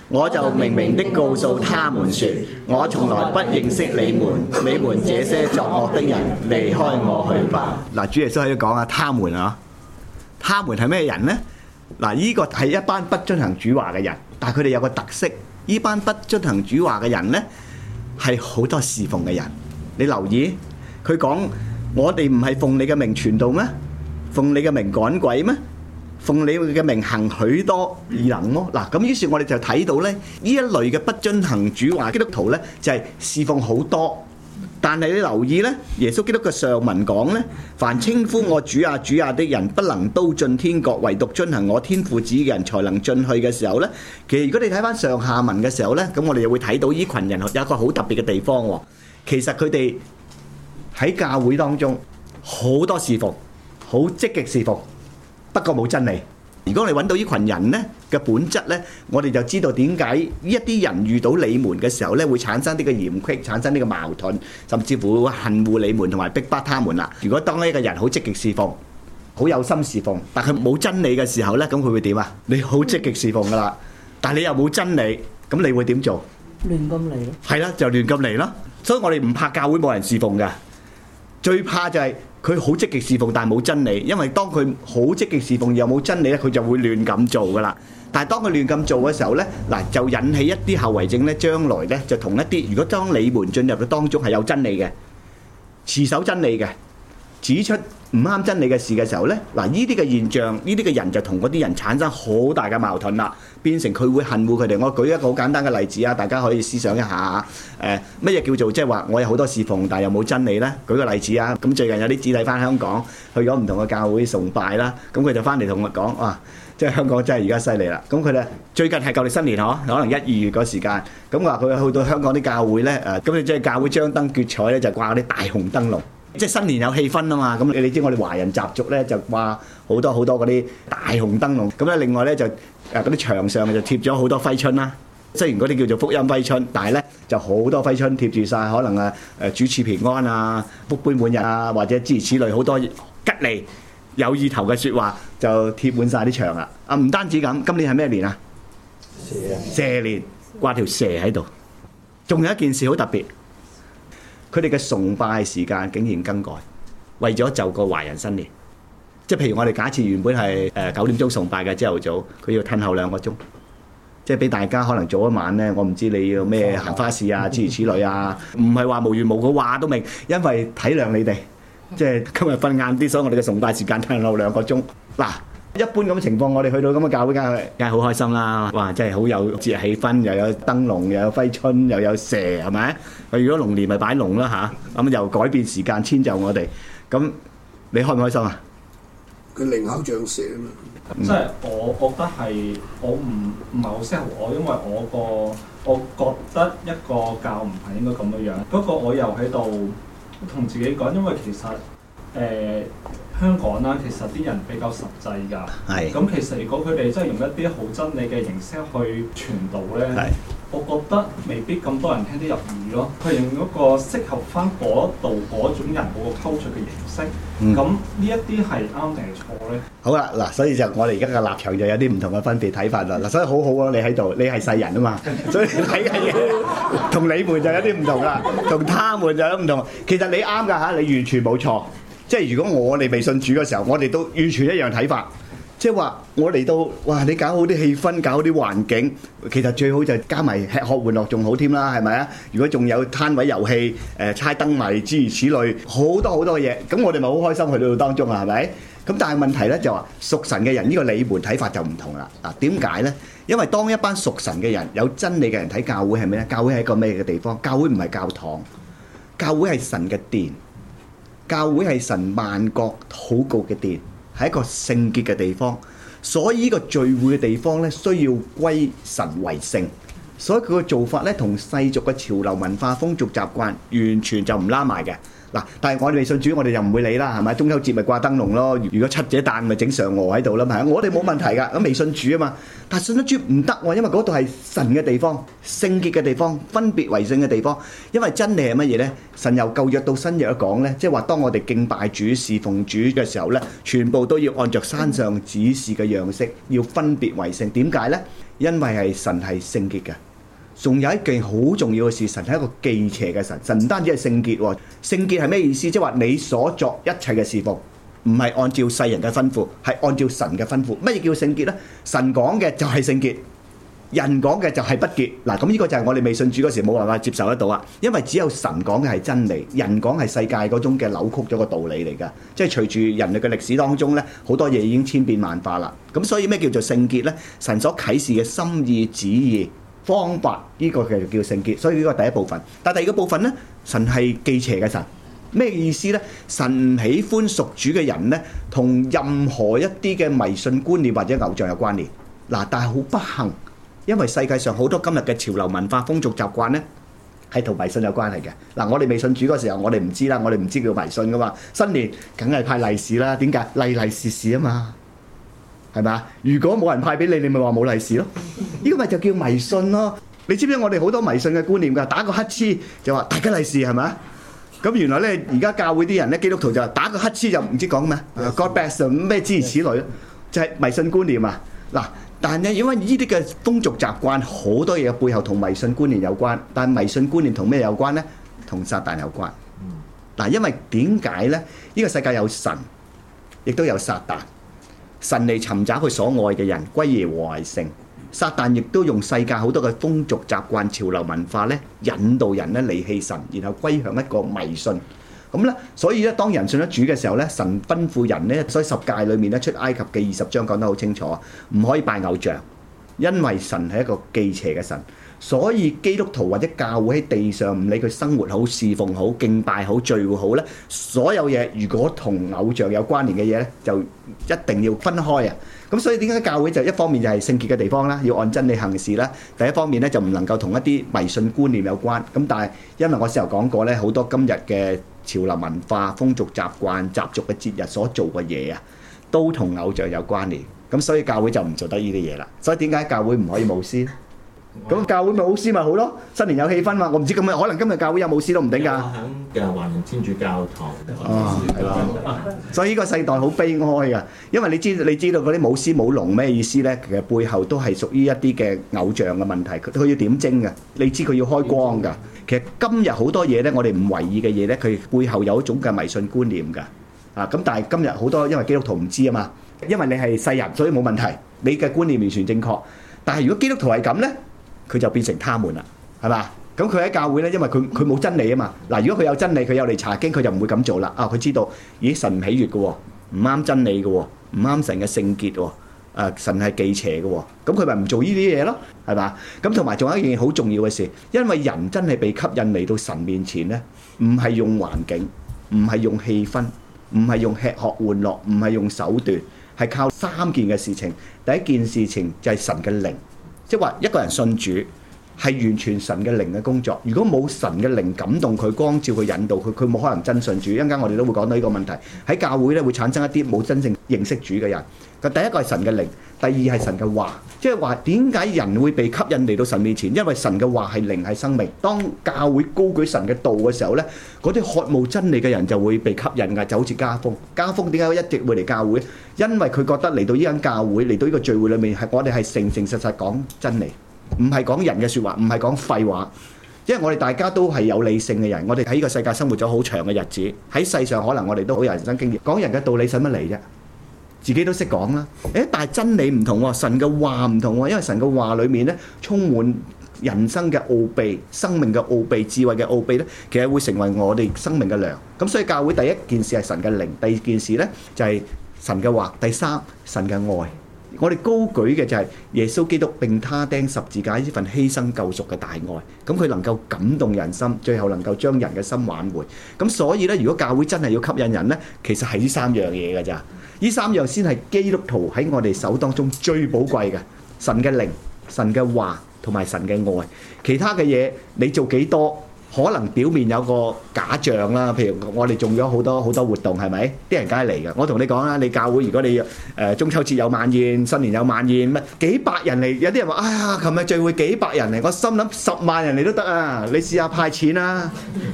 我就明明的告訴他們說，我從來不認識你們，你們這些作惡的人，離開我去吧。嗱，主耶穌喺度講啊，他們啊，他們係咩人呢？嗱，呢個係一班不遵行主話嘅人，但係佢哋有個特色，呢班不遵行主話嘅人呢，係好多侍奉嘅人。你留意，佢講我哋唔係奉你嘅名傳道咩？奉你嘅名趕鬼咩？奉你嘅名行許多異能咯。嗱，咁於是我哋就睇到咧，呢一類嘅不遵行主話基督徒咧，就係侍奉好多。但係你留意咧，耶穌基督嘅上文講咧，凡稱呼我主啊主啊的人，不能都進天國，唯獨遵行我天父旨意嘅人才能進去嘅時候咧，其實如果你睇翻上下文嘅時候咧，咁我哋又會睇到呢群人有一個好特別嘅地方喎。其實佢哋喺教會當中好多侍奉，好積極侍奉。不過冇真理。如果我哋揾到呢群人呢嘅本質呢，我哋就知道點解呢一啲人遇到你們嘅時候呢，會產生呢個嫌隙，產生呢個矛盾，甚至乎會恨惡你們同埋逼迫他們啦。如果當一個人好積極侍奉，好有心侍奉，但佢冇真理嘅時候呢，咁佢會點啊？你好積極侍奉噶啦，但你又冇真理，咁你會點做？ 亂咁嚟咯。 係啦，就亂咁嚟咯。所以我哋唔怕教會冇人侍奉㗎，最怕就係、是。佢好積極侍奉，但係冇真理，因為當佢好積極侍奉又冇真理咧，佢就會亂咁做噶啦。但係當佢亂咁做嘅時候咧，嗱就引起一啲後遺症咧，將來咧就同一啲，如果當你們進入到當中係有真理嘅，持守真理嘅，指出唔啱真理嘅事嘅時候咧，嗱呢啲嘅現象，呢啲嘅人就同嗰啲人產生好大嘅矛盾啦，變成佢會恨惡佢哋。我舉一個好簡單嘅例子啊，大家可以思想一下誒乜嘢叫做即係話我有好多侍奉，但係又冇真理咧？舉個例子啊，咁最近有啲子弟翻香港，去咗唔同嘅教會崇拜啦，咁佢就翻嚟同我講哇，即係香港真係而家犀利啦！咁佢哋最近係舊曆新年嗬，可能一二月嗰時間，咁話佢去到香港啲教會咧誒，咁你即係教會張燈結彩咧就掛啲大紅燈籠。即係新年有氣氛啊嘛，咁你你知我哋華人習俗咧就掛好多好多嗰啲大紅燈籠，咁咧另外咧就誒嗰啲牆上就貼咗好多揮春啦。雖然嗰啲叫做福音揮春，但係咧就好多揮春貼住晒，可能啊誒主賜平安啊、福杯滿溢啊，或者諸如此類好多吉利有意頭嘅説話就貼滿晒啲牆啦。啊，唔單止咁，今年係咩年啊？蛇蛇年，掛條蛇喺度。仲有一件事好特別。佢哋嘅崇拜時間竟然更改，為咗就個華人新年，即係譬如我哋假設原本係誒九點鐘崇拜嘅朝頭早，佢要褪後兩個鐘，即係俾大家可能早一晚咧，我唔知你要咩行花市啊諸如此類啊，唔係話無緣無故話都明，因為體諒你哋，即係今日瞓晏啲，所以我哋嘅崇拜時間褪後兩個鐘。嗱，一般咁嘅情況，我哋去到咁嘅教會，梗係梗係好開心啦！哇，真係好有節日氣氛，又有燈籠，又有揮春，又有蛇，係咪？如果龍年咪擺龍啦嚇，咁又改變時間遷就我哋，咁你開唔開心啊？ 佢靈口像蛇啊嘛！ 即係我覺得係我唔唔係好適合我，因為我個我覺得一個教唔係應該咁樣樣。不過我又喺度同自己講，因為其實誒。呃香港啦，其實啲人比較實際㗎。係。咁其實如果佢哋真係用一啲好真理嘅形式去傳道咧，我覺得未必咁多人聽得入耳咯。佢用一個適合翻嗰度嗰種人嗰個溝出嘅形式。咁呢一啲係啱定係錯咧？好啦，嗱，所以就我哋而家嘅立場就有啲唔同嘅分別睇法啦。嗱，所以好好啊，你喺度，你係世人啊嘛，所以你睇嘅嘢同你們就有啲唔同啦，同他們就有唔同。其實你啱㗎嚇，你完全冇錯。即係如果我哋未信主嘅時候，我哋都完全一樣睇法。即係話我嚟到，哇！你搞好啲氣氛，搞好啲環境，其實最好就加埋吃喝玩樂仲好添啦，係咪啊？如果仲有攤位遊戲、誒猜燈謎諸如此類，好多好多嘢，咁我哋咪好開心去到當中啊，係咪？咁但係問題咧就話屬神嘅人呢個你們睇法就唔同啦。嗱，點解咧？因為當一班屬神嘅人有真理嘅人睇教會係咩咧？教會係一個咩嘅地方？教會唔係教堂，教會係神嘅殿。教會係神萬國禱告嘅殿，係一個聖潔嘅地方，所以呢個聚會嘅地方咧，需要歸神為聖，所以佢嘅做法咧，同世俗嘅潮流文化、風俗習慣完全就唔拉埋嘅。 嗱，但係我哋未信主，我哋就唔會理啦，係咪？中秋節咪掛燈籠咯，如果七姐誕咪整嫦娥喺度啦，係我哋冇問題㗎，咁未信主啊嘛。但係信得主唔得喎，因為嗰度係神嘅地方、聖潔嘅地方、分別為聖嘅地方。因為真理係乜嘢呢？神由舊約到新約講呢，即係話當我哋敬拜主、侍奉主嘅時候呢，全部都要按着山上指示嘅樣式，要分別為聖。點解呢？因為係神係聖潔嘅。仲有一件好重要嘅事，神係一個忌邪嘅神。神唔單止係聖潔喎，聖潔係咩意思？即係話你所作一切嘅侍奉，唔係按照世人嘅吩咐，係按照神嘅吩咐。乜嘢叫聖潔呢？神講嘅就係聖潔，人講嘅就係不潔。嗱，咁呢個就係我哋未信主嗰時冇辦法接受得到啊！因為只有神講嘅係真理，人講係世界嗰種嘅扭曲咗個道理嚟㗎。即係隨住人類嘅歷史當中呢，好多嘢已經千變萬化啦。咁所以咩叫做聖潔呢？神所啟示嘅心意、旨意、方法，呢個就叫聖潔。所以呢個第一部分。但第二個部分呢，神係忌邪嘅神。咩意思呢？神唔喜歡屬主嘅人呢，同任何一啲嘅迷信觀念或者偶像有關聯。嗱，但係好不幸，因為世界上好多今日嘅潮流文化、風俗習慣呢，係同迷信有關係嘅。嗱，我哋未信主嗰時候，我哋唔知啦，我哋唔知叫迷信噶嘛。新年梗係派利是啦，點解？利利是是啊嘛。係咪啊？如果冇人派俾你，你咪話冇利是咯。呢個咪就叫迷信咯。你知唔知我哋好多迷信嘅觀念㗎？打個乞嗤就話大吉利是係咪啊？咁原來咧，而家教會啲人咧，基督徒就打個乞嗤就唔知講咩，God bless 咩諸如此類，就係迷信觀念啊。嗱，但係因為呢啲嘅風俗習慣好多嘢背後同迷信觀念有關，但係迷信觀念同咩有關咧？同撒旦有關。嗱，因為點解咧？呢個世界有神，亦都有撒旦。神嚟尋找佢所愛嘅人，歸耶和華為聖。撒旦亦都用世界好多嘅風俗習慣、潮流文化咧，引導人咧離棄神，然後歸向一個迷信。咁咧，所以咧，當人信咗主嘅時候咧，神吩咐人咧，所以十誡裏面咧，出埃及嘅二十章講得好清楚，唔可以拜偶像，因為神係一個忌邪嘅神。所以基督徒或者教會喺地上，唔理佢生活好、侍奉好、敬拜好、聚會好咧，所有嘢如果同偶像有關聯嘅嘢咧，就一定要分開啊！咁所以點解教會就一方面就係聖潔嘅地方啦，要按真理行事啦；第一方面咧就唔能夠同一啲迷信觀念有關。咁但係因為我先頭講過咧，好多今日嘅潮流文化、風俗習慣、習俗嘅節日所做嘅嘢啊，都同偶像有關聯。咁所以教會就唔做得呢啲嘢啦。所以點解教會唔可以舞獅？咁教會咪舞獅咪好咯？新年有氣氛嘛？我唔知咁樣，可能今日教會有舞獅都唔定㗎。 喺嘅華人天主教堂。 哦，係咯。所以呢個世代好悲哀㗎，因為你知你知道嗰啲舞獅舞龍咩意思咧？其實背後都係屬於一啲嘅偶像嘅問題。佢佢要點睛㗎？你知佢要開光㗎。其實今日好多嘢咧，我哋唔為意嘅嘢咧，佢背後有一種嘅迷信觀念㗎。啊，咁但係今日好多因為基督徒唔知啊嘛，因為你係世人，所以冇問題，你嘅觀念完全正確。但係如果基督徒係咁咧，佢就變成他們啦，係嘛？咁佢喺教會咧，因為佢佢冇真理啊嘛。嗱，如果佢有真理，佢有嚟查經，佢就唔會咁做啦。啊，佢知道，咦，神唔喜悅嘅喎，唔啱真理嘅喎，唔啱神嘅聖潔喎。誒，神係忌邪嘅喎，咁佢咪唔做呢啲嘢咯，係嘛？咁同埋仲有一件好重要嘅事，因為人真係被吸引嚟到神面前咧，唔係用環境，唔係用氣氛，唔係用吃喝玩樂，唔係用手段，係靠三件嘅事情。第一件事情就係神嘅靈。即係話一個人信主係完全神嘅靈嘅工作。如果冇神嘅靈感動佢、光照佢、引導佢，佢冇可能真信主。一陣間我哋都會講到呢個問題。喺教會咧會產生一啲冇真正認識主嘅人。咁第一個係神嘅靈，第二係神嘅話。即係話點解人會被吸引嚟到神面前？因為神嘅話係靈係生命。當教會高舉神嘅道嘅時候咧，嗰啲渴慕真理嘅人就會被吸引㗎，就好似家風。家風點解一直會嚟教會？因為佢覺得嚟到呢間教會，嚟到呢個聚會裏面係我哋係誠誠實實講真理，唔係講人嘅説話，唔係講廢話。因為我哋大家都係有理性嘅人，我哋喺呢個世界生活咗好長嘅日子，喺世上可能我哋都好有人生經驗。講人嘅道理使乜嚟啫？自己都識講啦。誒，但係真理唔同喎，神嘅話唔同喎，因為神嘅話裡面咧充滿人生嘅奧秘、生命嘅奧秘、智慧嘅奧秘咧，其實會成為我哋生命嘅糧。咁所以教會第一件事係神嘅靈，第二件事咧就係神嘅話，第三神嘅愛。我哋高舉嘅就係耶穌基督並他釘十字架呢份犧牲救贖嘅大愛。咁佢能夠感動人心，最後能夠將人嘅心挽回。咁所以咧，如果教會真係要吸引人咧，其實係呢三樣嘢㗎咋。呢三樣先係基督徒喺我哋手當中最寶貴嘅，神嘅靈、神嘅話同埋神嘅愛。其他嘅嘢你做幾多可能表面有個假象啦，譬如我哋做咗好多好多活動，係咪？啲人梗係嚟嘅。我同你講啦，你教會如果你誒、呃、中秋節有晚宴，新年有晚宴，乜幾百人嚟，有啲人話：哎呀，琴日聚會幾百人嚟，我心諗十萬人嚟都得啊！你試下派錢啦。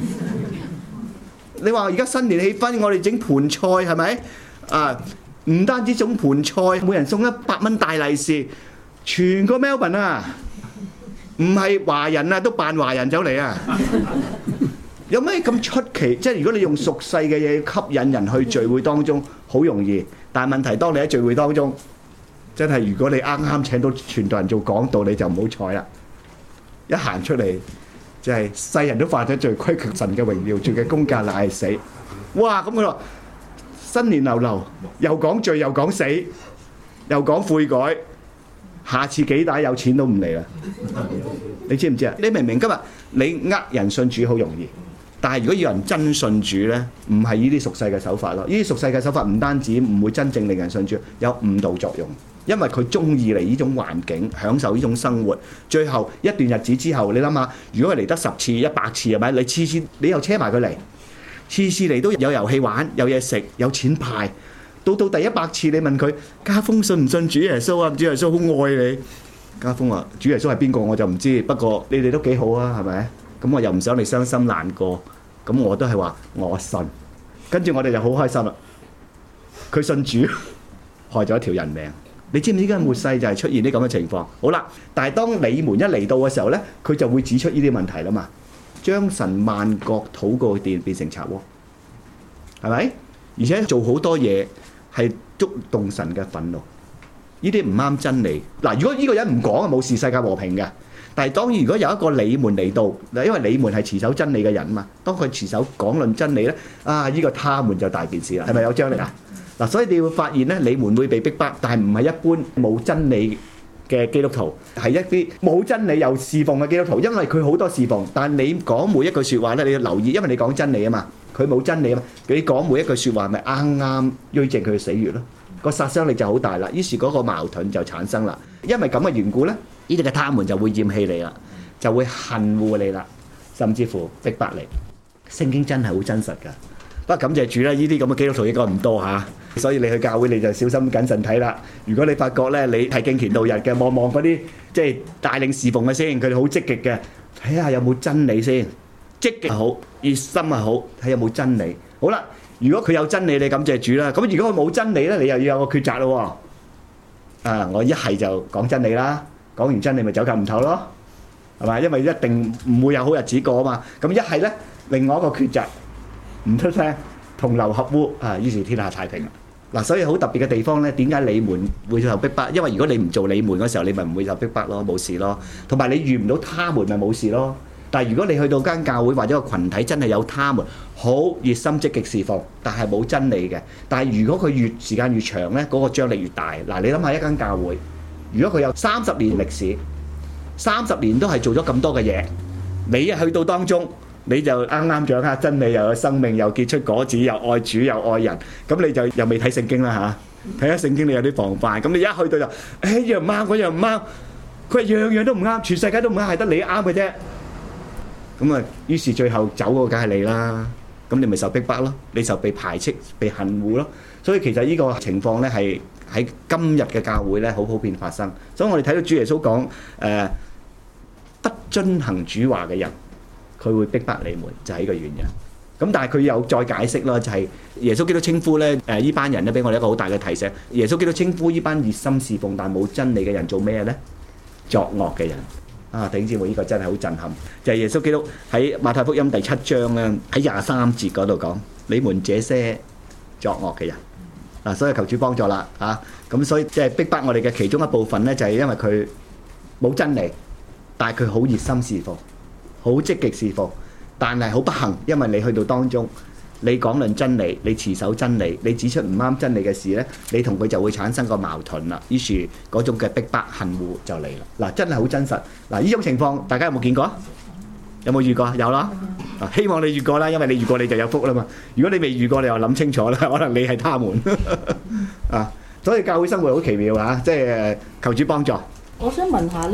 你話而家新年氣氛，我哋整盤菜係咪？啊，唔單止整盤菜，每人送一百蚊大利是，全個 Melbourne 啊！唔係華人啊，都扮華人走嚟啊！有咩咁出奇？即係如果你用俗世嘅嘢吸引人去聚會當中，好容易。但係問題，當你喺聚會當中，真係如果你啱啱請到傳道人做講道，你就唔好彩啦！一行出嚟，就係、是、世人都犯咗罪，虧缺神嘅榮耀，罪嘅工價乃係死。哇！咁佢話新年流流，又講罪又講死，又講悔改。下次幾大有錢都唔嚟啦！你知唔知啊？你明明今日你呃人信主好容易，但係如果要人真信主呢，唔係呢啲俗世嘅手法咯。呢啲俗世嘅手法唔單止唔會真正令人信主，有誤導作用，因為佢中意嚟呢種環境，享受呢種生活。最後一段日子之後，你諗下，如果佢嚟得十次、一百次係咪？你次次你又車埋佢嚟，次次嚟都有遊戲玩、有嘢食、有錢派。到到第一百次，你問佢家峰信唔信主耶穌啊？主耶穌好愛你。家峰話：主耶穌係邊個我就唔知，不過你哋都幾好啊，係咪？咁我又唔想你傷心難過，咁我都係話我信。跟住我哋就好開心啦。佢信主，害咗一條人命。你知唔知而家末世就係出現啲咁嘅情況？好啦，但係當你們一嚟到嘅時候呢，佢就會指出呢啲問題啦嘛。將神萬國禱告殿變成賊窩，係咪？而且做好多嘢。係觸動神嘅憤怒，呢啲唔啱真理。嗱，如果呢個人唔講啊，冇事，世界和平嘅。但係當然，如果有一個你們嚟到，嗱，因為你們係持守真理嘅人嘛，當佢持守講論真理咧，啊，呢個他們就大件事啦，係咪有張力啊？嗱，所以你會發現咧，你們會被逼迫，但係唔係一般冇真理嘅基督徒，係一啲冇真理又侍奉嘅基督徒，因為佢好多侍奉，但係你講每一句説話咧，你要留意，因為你講真理啊嘛。佢冇真理啊嘛，你講每一句説話咪啱啱鋭正佢嘅死穴咯，個殺傷力就好大啦。於是嗰個矛盾就產生啦。因為咁嘅緣故咧，呢啲嘅他們就會厭棄你啦，就會恨惡你啦，甚至乎逼迫你。聖經真係好真實㗎。不過感謝主啦，呢啲咁嘅基督徒應該唔多嚇，所以你去教會你就小心謹慎睇啦。如果你發覺咧你係敬虔度日嘅，望望嗰啲即係帶領侍奉嘅先，佢哋好積極嘅，睇下有冇真理先。積極好，熱心啊好，睇有冇真理。好啦，如果佢有真理，你感謝主啦。咁如果佢冇真理咧，你又要有個抉擇咯。啊，我一係就講真理啦，講完真理咪走夾唔唞咯，係咪？因為一定唔會有好日子過啊嘛。咁一係咧，另外一個抉擇，唔出聲，同流合污啊，於是天下太平啦。嗱，所以好特別嘅地方咧，點解你們會受逼迫？因為如果你唔做你們嗰時候，你咪唔會受逼迫咯，冇事咯。同埋你遇唔到他們咪冇事咯。但係如果你去到間教會或者個羣體真係有他們好熱心積極侍奉，但係冇真理嘅，但係如果佢越時間越長咧，嗰個張力越大。嗱，你諗下一間教會，如果佢有三十年歷史，三十年都係做咗咁多嘅嘢，你一去到當中，你就啱啱掌握真理，又有生命，又結出果子，又愛主又愛人，咁你就又未睇聖經啦嚇，睇下聖經你有啲防範，咁你一去到就誒一樣唔啱，嗰樣唔啱，佢係樣樣都唔啱，全世界都唔啱，係得你啱嘅啫。咁啊，於是最後走嗰個梗係你啦，咁你咪受逼迫咯，你受被排斥、被恨惡咯。所以其實呢個情況咧係喺今日嘅教會咧好普遍發生。所以我哋睇到主耶穌講誒不遵行主話嘅人，佢會逼迫你們，就係呢個原因。咁但係佢有再解釋啦，就係耶穌基督稱呼咧誒呢班人咧，俾我哋一個好大嘅提醒。耶穌基督稱呼呢班熱心侍奉但冇真理嘅人做咩咧？作惡嘅人。啊！弟兄姊妹，呢個真係好震撼，就係耶穌基督喺馬太福音第七章咧，喺廿三節嗰度講：你們這些作惡嘅人，嗱，所以求主幫助啦，啊！咁所以即係逼迫我哋嘅其中一部分咧，就係因為佢冇真理，但係佢好熱心侍奉，好積極侍奉，但係好不幸，因為你去到當中，你講論真理，你持守真理，你指出唔啱真理嘅事咧，你同佢就會產生個矛盾啦。於是嗰種嘅逼迫恨惡就嚟啦。嗱，真係好真實。嗱，呢種情況大家有冇見過？有冇遇過？有啦。嗱，希望你遇過啦，因為你遇過你就有福啦嘛。如果你未遇過，你又諗清楚啦，可能你係他們啊。所以教會生活好奇妙啊，即係求主幫助。 我想問下咧，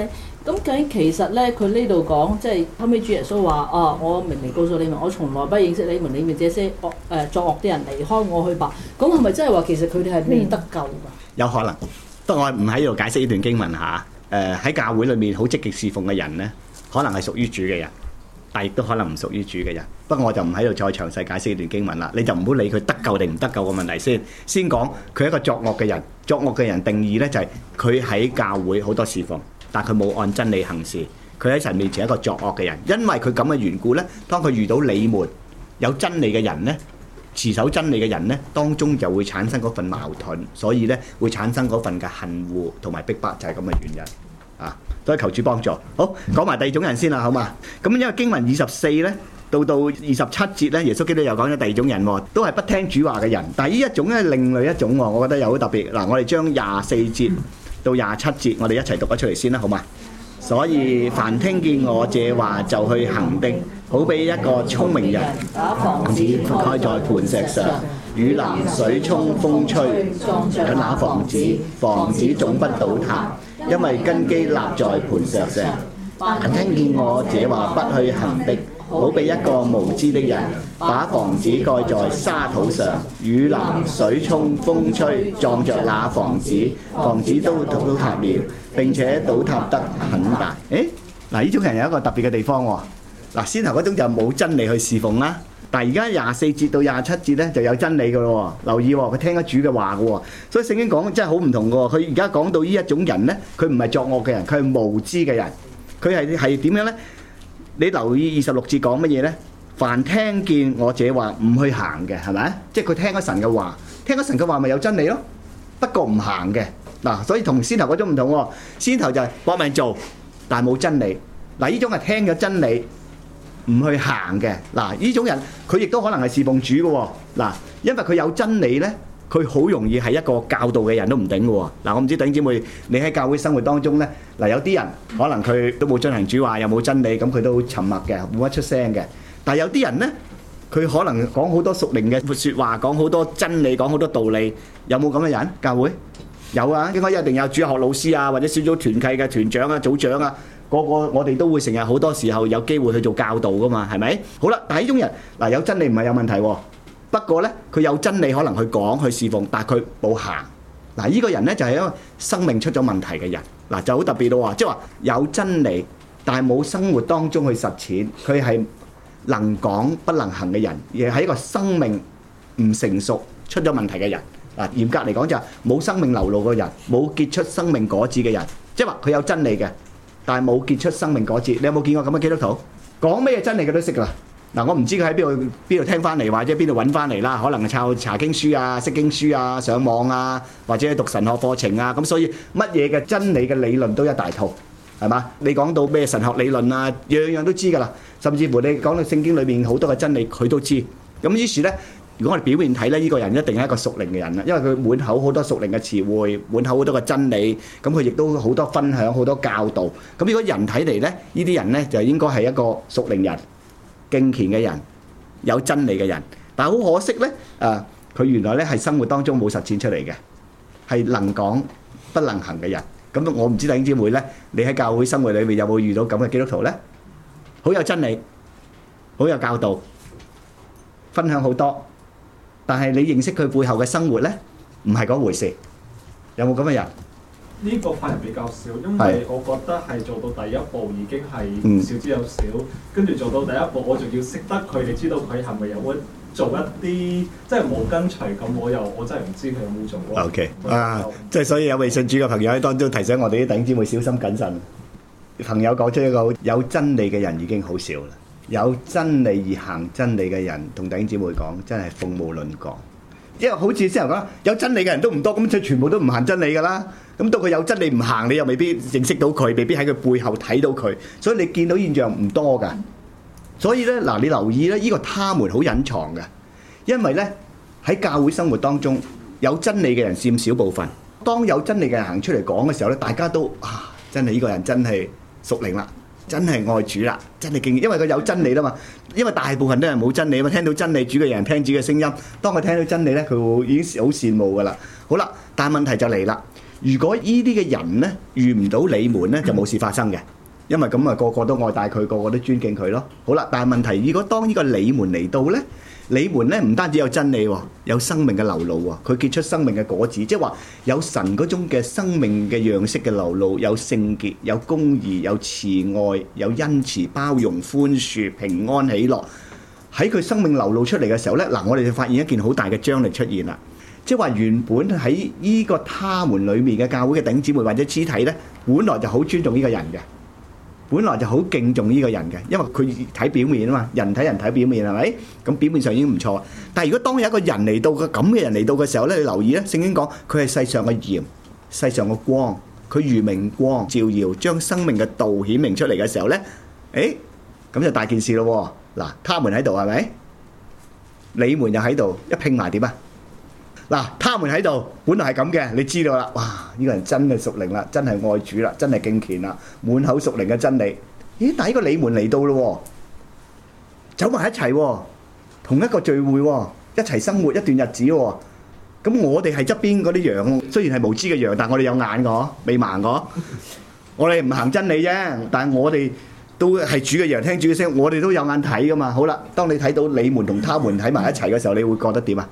咁究竟其實咧，佢呢度講即係後尾主耶穌話：啊，我明明告訴你們，我從來不認識你們，你們這些惡誒、呃、作惡的人離開我去吧。咁係咪真係話其實佢哋係未得救㗎？ 有可能，不過我唔喺度解釋呢段經文嚇。誒喺教會裏面好積極侍奉嘅人咧，可能係屬於主嘅人，但亦都可能唔屬於主嘅人。不過我就唔喺度再詳細解釋呢段經文啦。你就唔好理佢得救定唔得救嘅問題先。先講佢係一個作惡嘅人。作惡嘅人定義咧就係佢喺教會好多侍奉，但佢冇按真理行事。佢喺神面前係一個作惡嘅人。因為佢咁嘅緣故咧，當佢遇到你們有真理嘅人咧，持守真理嘅人咧，當中就會產生嗰份矛盾，所以咧會產生嗰份嘅恨惡同埋逼迫，就係咁嘅原因啊！所以求主幫助。好，講埋第二種人先啦，好嘛？咁因為經文二十四咧，到到二十七節咧，耶穌基督又講咗第二種人喎，都係不聽主話嘅人。但係呢一種咧，另類一種喎，我覺得又好特別。嗱，我哋將廿四節到廿七節，我哋一齊讀咗出嚟先啦，好嘛？所以凡聽見我這話就去行的，好比一個聰明人把房子開在磐石上，雨淋水沖風吹，有那房子，房子總不倒塌，因為根基立在磐石上。凡聽見我這話不去行的，好比一個無知的人，把房子蓋在沙土上，雨淋水沖風吹，撞着那房子，房子都倒塌了，並且倒塌得很大。誒，嗱，呢種人有一個特別嘅地方喎。嗱，先頭嗰種就冇真理去侍奉啦，但係而家廿四節到廿七節咧就有真理嘅咯喎。留意喎，佢聽得主嘅話嘅喎，所以聖經講真係好唔同嘅喎。佢而家講到呢一種人咧，佢唔係作惡嘅人，佢係無知嘅人。佢係係點樣咧？你留意二十六節講乜嘢咧？凡聽見我這話唔去行嘅，係咪？即係佢聽咗神嘅話，聽咗神嘅話咪有真理咯。不過唔行嘅嗱，所以同先頭嗰種唔同喎。先頭就係搏命做，但係冇真理。嗱，呢種係聽咗真理唔去行嘅。嗱，呢種人佢亦都可能係侍奉主嘅喎。嗱，因為佢有真理咧。佢好容易係一個教導嘅人都唔頂嘅喎。嗱，我唔知弟兄姊妹，你喺教會生活當中咧，嗱，有啲人可能佢都冇進行主話，又冇真理，咁佢都好沉默嘅，冇乜出聲嘅。但係有啲人咧，佢可能講好多屬靈嘅説話，講好多真理，講好多道理。有冇咁嘅人？教會有啊，應該一定有主學老師啊，或者小組團契嘅團長啊、組長啊，個個我哋都會成日好多時候有機會去做教導噶嘛，係咪？好啦，但係呢種人嗱，有真理唔係有問題喎。不過咧，佢有真理可能去講去侍奉，但係佢冇行。嗱，呢個人咧就係一個生命出咗問題嘅人。嗱，就好特別咯喎，即係話有真理，但係冇生活當中去實踐，佢係能講不能行嘅人，而係一個生命唔成熟出咗問題嘅人。嗱，嚴格嚟講就係冇生命流露嘅人，冇結出生命果子嘅人，即係話佢有真理嘅，但係冇結出生命果子。你有冇見過咁嘅基督徒？講咩真理佢都識㗎啦。嗱，我唔知佢喺邊度邊度聽翻嚟，或者邊度揾翻嚟啦。可能係抄查經書啊、釋經書啊、上網啊，或者讀神學課程啊。咁所以乜嘢嘅真理嘅理論都一大套，係嘛？你講到咩神學理論啊，樣樣都知㗎啦。甚至乎你講到聖經裏面好多嘅真理，佢都知。咁於是咧，如果我哋表面睇咧，呢個人一定係一個屬靈嘅人啦，因為佢滿口好多屬靈嘅詞彙，滿口好多嘅真理。咁佢亦都好多分享、好多教導。咁如果人睇嚟咧，呢啲人咧就應該係一個屬靈人。敬虔嘅人，有真理嘅人，但係好可惜咧，啊，佢原來咧係生活當中冇實踐出嚟嘅，係能講不能行嘅人。咁我唔知弟兄姊妹咧，你喺教會生活裏面有冇遇到咁嘅基督徒咧？好有真理，好有教導，分享好多，但係你認識佢背後嘅生活咧，唔係嗰回事。有冇咁嘅人？ 呢個反而比較少，因為我覺得係做到第一步已經係少之又少，跟住、嗯、做到第一步，我仲要識得佢哋，知道佢係咪有會做一啲即係冇跟隨咁，我又我真係唔知佢有冇做過。O K 啊，即係所以有未信主嘅朋友喺當中提醒我哋啲弟兄姊妹小心謹慎。朋友講出一個有真理嘅人已經好少啦，有真理而行真理嘅人，同弟兄姊妹講真係鳳毛麟角。因為好似先頭講，有真理嘅人都唔多，咁佢全部都唔行真理㗎啦。咁到佢有真理唔行，你又未必認識到佢，未必喺佢背後睇到佢，所以你見到現象唔多㗎。所以咧，嗱，你留意咧，呢個他們好隱藏嘅，因為咧喺教會生活當中，有真理嘅人佔少部分。當有真理嘅人行出嚟講嘅時候咧，大家都啊，真係呢個人真係屬靈啦，真係愛主啦，真係敬，因為佢有真理啦嘛。因為大部分都係冇真理啊嘛，聽到真理主嘅人聽主嘅聲音，當佢聽到真理咧，佢會已經好羨慕㗎啦。好啦，但係問題就嚟啦，如果呢啲嘅人咧遇唔到你們咧，就冇事發生嘅。 因為咁啊個個都愛戴佢，個個都尊敬佢咯。好啦，但係問題，如果當呢個你們嚟到呢，你們呢唔單止有真理喎，有生命嘅流露喎，佢結出生命嘅果子，即係話有神嗰種嘅生命嘅樣式嘅流露，有聖潔、有公義、有慈愛、有恩慈、包容、寬恕、平安、喜樂，喺佢生命流露出嚟嘅時候呢，嗱，我哋就發現一件好大嘅張力出現啦。即係話原本喺呢個他們裡面嘅教會嘅弟兄姊妹或者肢體呢，本來就好尊重呢個人嘅。本來就好敬重呢個人嘅，因為佢睇表面啊嘛，人睇人睇表面係咪？咁表面上已經唔錯。但係如果當有一個人嚟到個咁嘅人嚟到嘅時候咧，你留意咧，聖經講佢係世上嘅鹽，世上嘅光，佢如明光照耀，將生命嘅道顯明出嚟嘅時候咧，誒咁就大件事咯喎！嗱，他們喺度係咪？你們又喺度，一拼埋點啊？嗱，他們喺度，本來係咁嘅，你知道啦。哇！呢個人真係屬靈啦，真係愛主啦，真係敬虔啦，滿口屬靈嘅真理。咦？但係呢個你們嚟到咯，走埋一齊喎，同一個聚會喎，一齊生活一段日子喎。咁我哋係側邊嗰啲羊，雖然係無知嘅羊，但係我哋有眼㗎，未盲㗎。我哋唔行真理啫，但係我哋都係主嘅羊，聽主嘅聲，我哋都有眼睇㗎嘛。好啦，當你睇到你們同他們喺埋一齊嘅時候，你會覺得點啊？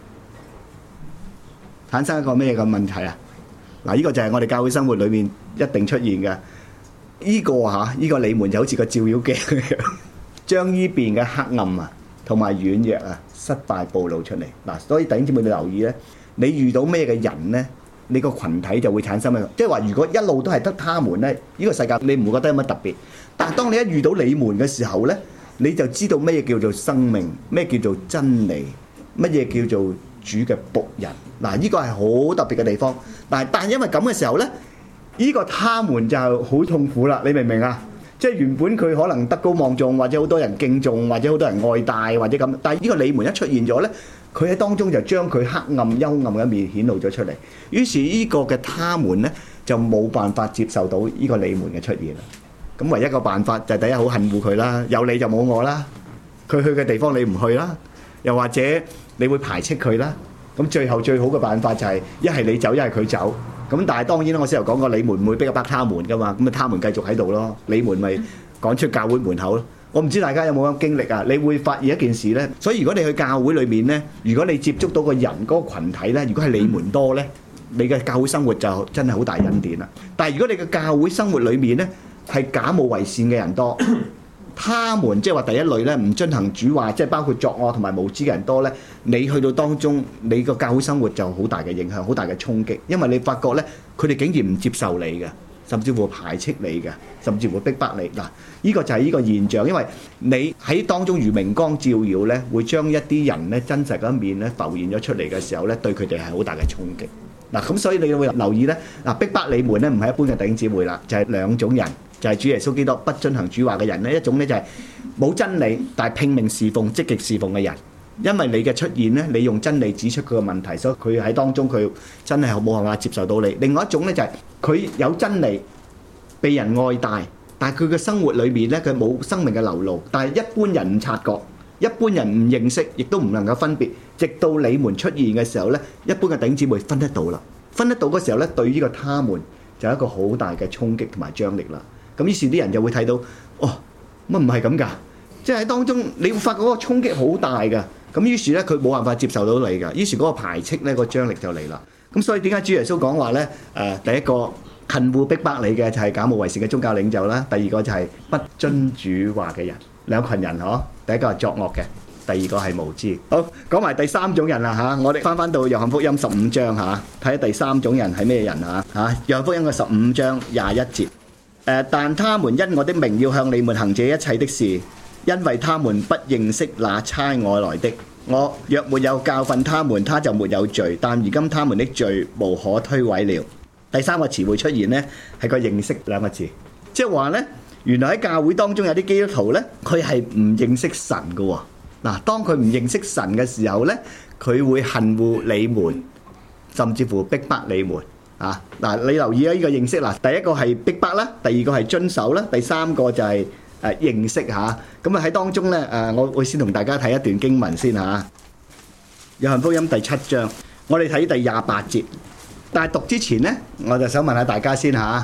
產生一個咩嘅問題啊？嗱，呢個就係我哋教會生活裏面一定出現嘅。呢個嚇，呢個你們就好似個照妖鏡一樣，將呢邊嘅黑暗啊，同埋軟弱啊、失敗暴露出嚟。嗱，所以弟兄姊妹你留意咧，你遇到咩嘅人咧，你個羣體就會產生咩？即係話，如果一路都係得他們咧，呢個世界你唔會覺得有乜特別。但係當你一遇到你們嘅時候咧，你就知道咩叫做生命，咩叫做真理，乜嘢叫做主嘅僕人。嗱，呢個係好特別嘅地方。但係但係因為咁嘅時候咧，呢個他們就好痛苦啦。你明唔明啊？即係原本佢可能德高望重，或者好多人敬重，或者好多人愛戴，或者咁。但係呢個你們一出現咗咧，佢喺當中就將佢黑暗幽暗嘅一面顯露咗出嚟。於是呢個嘅他們咧就冇辦法接受到呢個你們嘅出現啦。咁唯一個辦法就係第一好恨惡佢啦，有你就冇我啦。佢去嘅地方你唔去啦，又或者你會排斥佢啦。咁最後最好嘅辦法就係一係你走，一係佢走。咁但係當然啦，我先頭講過，你們唔會逼一逼他們噶嘛，咁啊他們繼續喺度咯，你們咪趕出教會門口咯。我唔知大家有冇咁經歷啊？你會發現一件事呢，所以如果你去教會裏面呢，如果你接觸到個人嗰個羣體呢，如果係你們多呢，你嘅教會生活就真係好大恩典啦。但係如果你嘅教會生活裏面呢，係假冒為善嘅人多。他們即係話第一類咧，唔遵行主話，即係包括作惡同埋無知嘅人多咧。你去到當中，你個教會生活就好大嘅影響，好大嘅衝擊，因為你發覺咧，佢哋竟然唔接受你嘅，甚至乎排斥你嘅，甚至乎逼迫你。嗱，呢個就係呢個現象，因為你喺當中如明光照耀咧，會將一啲人咧真實嘅一面咧浮現咗出嚟嘅時候咧，對佢哋係好大嘅衝擊。嗱，咁所以你會留意咧，嗱，逼迫你們咧唔係一般嘅弟兄姊妹啦，就係兩種人。就係主耶穌基督不遵行主話嘅人咧，一種咧就係冇真理但係拼命侍奉、積極侍奉嘅人。因為你嘅出現咧，你用真理指出佢嘅問題，所以佢喺當中佢真係冇辦法接受到你。另外一種咧就係佢有真理，被人愛戴，但係佢嘅生活裏面咧佢冇生命嘅流露，但係一般人唔察覺，一般人唔認識，亦都唔能夠分別。直到你們出現嘅時候咧，一般嘅弟兄姊妹分得到啦，分得到嗰時候咧，對呢個他們就有一個好大嘅衝擊同埋張力啦。咁於是啲人就會睇到，哦，乜唔係咁㗎？即係喺當中，你會發覺嗰個衝擊好大㗎。咁於是咧，佢冇辦法接受到你㗎。於是嗰個排斥咧，個張力就嚟啦。咁所以點解主耶穌講話咧？誒、呃，第一個近乎逼迫你嘅就係假冒為善嘅宗教領袖啦。第二個就係不遵主話嘅人，兩群人嗬。第一個係作惡嘅，第二個係無知。好，講埋第三種人啦嚇。我哋翻翻到約翰福音十五章嚇，睇下第三種人係咩人嚇嚇。約翰福音嘅十五章廿一節。誒，但他們因我的名要向你們行這一切的事，因為他們不認識那差我來的。我若沒有教訓他們，他就沒有罪。但如今他們的罪無可推諉了。第三個詞彙出現呢，係個認識兩個字，即係話呢，原來喺教會當中有啲基督徒呢，佢係唔認識神嘅喎。嗱，當佢唔認識神嘅時候呢，佢會恨惡你們，甚至乎逼迫你們。啊！嗱，你留意啊，呢個認識嗱，第一個係逼迫啦，第二個係遵守啦，第三個就係誒認識嚇。咁啊喺當中咧誒，我會先同大家睇一段經文先嚇。約翰福音第七章，我哋睇第廿八節。但係讀之前咧，我就想問下大家先嚇，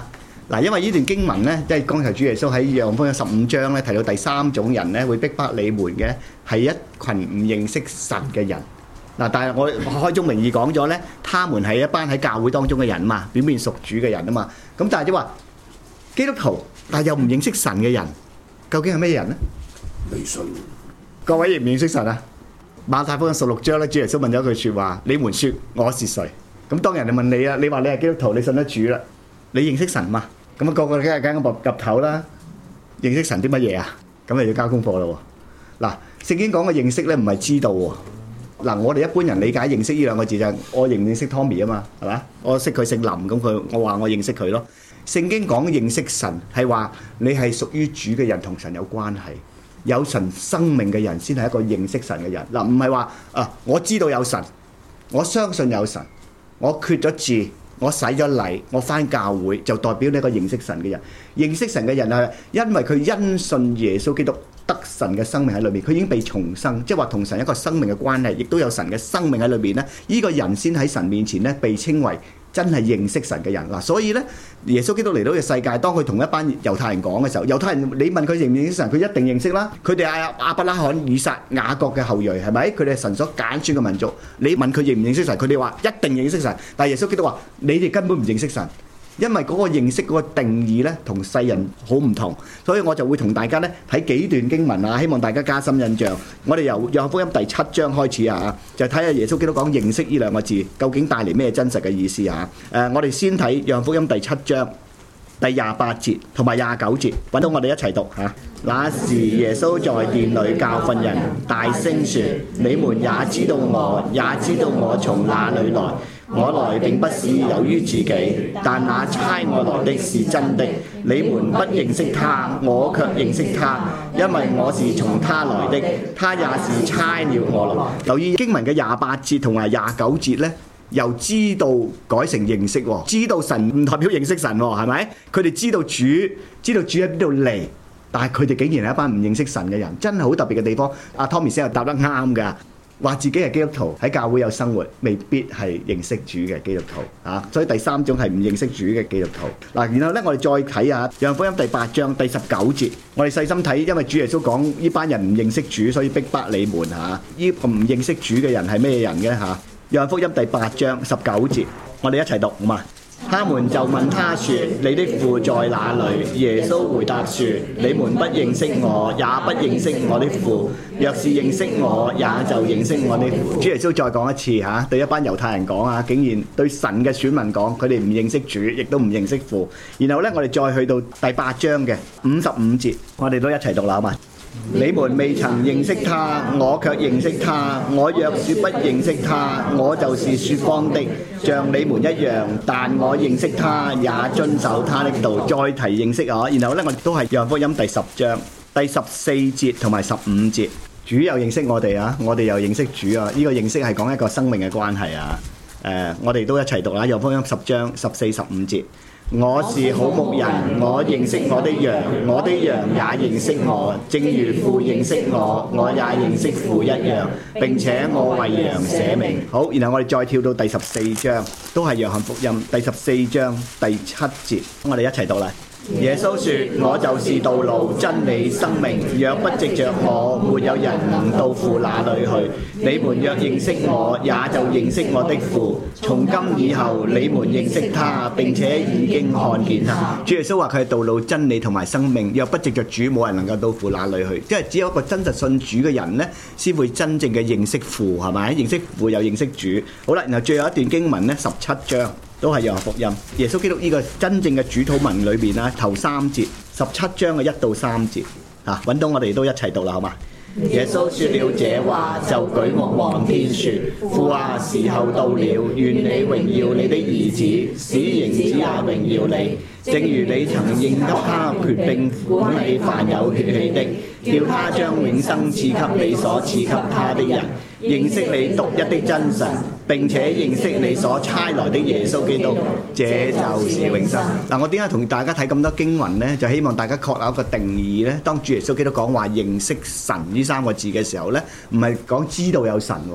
嗱，因為呢段經文咧，即係剛才主耶穌喺約翰福音十五章咧提到第三種人咧會逼迫你們嘅係一群唔認識神嘅人。嗱，但係我開宗明義講咗咧，他們係一班喺教會當中嘅人嘛，表面屬主嘅人啊嘛。咁但係即係話基督徒，但係又唔認識神嘅人，究竟係咩人咧？ 未信。 各位認唔認識神啊？馬太福音十六章咧，主耶穌問咗一句説話：你們説我是誰？咁當人哋問你啊，你話你係基督徒，你信得主啦，你認識神嘛？咁啊，個個梗係梗係岌岌頭啦。認識神啲乜嘢啊？咁咪要交功課咯喎。嗱，聖經講嘅認識咧，唔係知道喎。嗱，我哋一般人理解認識呢兩個字就係我認唔認識 Tommy 啊嘛，係嘛？我識佢姓林，咁佢我話我認識佢咯。聖經講認識神係話你係屬於主嘅人，同神有關係，有神生命嘅人先係一個認識神嘅人。嗱，唔係話啊，我知道有神，我相信有神，我決咗志，我洗咗禮，我返教會就代表你一個認識神嘅人。認識神嘅人係因為佢因信耶穌基督得神嘅生命喺裏面，佢已經被重生，即係話同神一個生命嘅關係，亦都有神嘅生命喺裏面咧。呢個人先喺神面前咧被稱為真係認識神嘅人嗱。所以咧，耶穌基督嚟到嘅世界，當佢同一班猶太人講嘅時候，猶太人你問佢認唔認識神，佢一定認識啦。佢哋係亞伯拉罕、以撒、雅各嘅後裔，係咪？佢哋係神所揀選嘅民族。你問佢認唔認識神，佢哋話一定認識神。但係耶穌基督話：你哋根本唔認識神。因為嗰個認識嗰個定義咧，同世人好唔同，所以我就會同大家咧睇幾段經文啊，希望大家加深印象。我哋由約翰福音第七章開始啊，就睇下耶穌基督講認識呢兩個字究竟帶嚟咩真實嘅意思啊？誒、呃，我哋先睇約翰福音第七章第廿八節同埋廿九節，揾到我哋一齊讀嚇、啊。那時耶穌在殿裏教訓人，大聲說：你們也知道我，也知道我從哪裏來。我來並不是由於自己，但那差我來的是真的。你們不認識他，我卻認識他，因為我是從他來的，他也是差了我來。留意經文嘅廿八節同埋廿九節呢，由知道改成認識喎。知道神唔代表認識神喎，係咪？佢哋知道主，知道主喺邊度嚟，但係佢哋竟然係一班唔認識神嘅人，真係好特別嘅地方。阿 Tommy 先係答得啱㗎。話自己係基督徒喺教會有生活，未必係認識主嘅基督徒啊！所以第三種係唔認識主嘅基督徒嗱。然後咧，我哋再睇下約翰福音第八章第十九節，我哋細心睇，因為主耶穌講呢班人唔認識主，所以逼迫你們嚇。呢個唔認識主嘅人係咩人嘅嚇？約翰福音第八章十九節，我哋一齊讀好嘛？他們就問他說：你的父在哪裏？耶穌回答說：你們不認識我，也不認識我的父。若是認識我，也就認識我的父。主耶穌再講一次嚇，對一班猶太人講啊，竟然對神嘅選民講，佢哋唔認識主，亦都唔認識父。然後呢，我哋再去到第八章嘅五十五節，我哋都一齊讀啦，好嘛？你們未曾認識他，我卻認識他。我若說不認識他，我就是說謊的，像你們一樣。但我認識他，也遵守他的道。再提認識我，然後呢，我哋都係約翰福音第十章第十四節同埋十五節。主又認識我哋啊，我哋又認識主啊。呢、這個認識係講一個生命嘅關係啊。誒、呃，我哋都一齊讀啦，約翰福音十章十四十五節。我是好牧人，我認識我的羊，我的羊也認識我，正如父認識我，我也認識父一樣。並且我為羊捨命。好，然後我哋再跳到第十四章，都係約翰福音第十四章第七節，我哋一齊讀啦。耶穌說：我就是道路、真理、生命，若不藉着我，沒有人能到父那裏去。你們若認識我，也就認識我的父。從今以後，你們認識他，並且已經看見他。主耶穌話佢係道路、真理同埋生命，若不藉着主，冇人能夠到父那裏去。即係只有一個真實信主嘅人呢，先會真正嘅認識父，係咪？認識父又認識主。好啦，然後最後一段經文呢，十七章。都係約翰福音，耶穌基督呢個真正嘅主禱文裏邊啦，頭三節，十七章嘅一到三節，嚇揾到我哋都一齊讀啦，好嘛？耶穌說了這話，就舉目望天說：父啊，時候到了，願你榮耀你的兒子，使影子也榮耀你。正如你曾認給他權柄管理凡有血氣的，叫他將永生賜給你所賜給他的人，認識你獨一的真神，並且認識你所差來的耶穌基督，這就是永生。嗱，我點解同大家睇咁多經文呢？就希望大家確立一個定義呢。當主耶穌基督講話認識神呢三個字嘅時候呢，唔係講知道有神喎。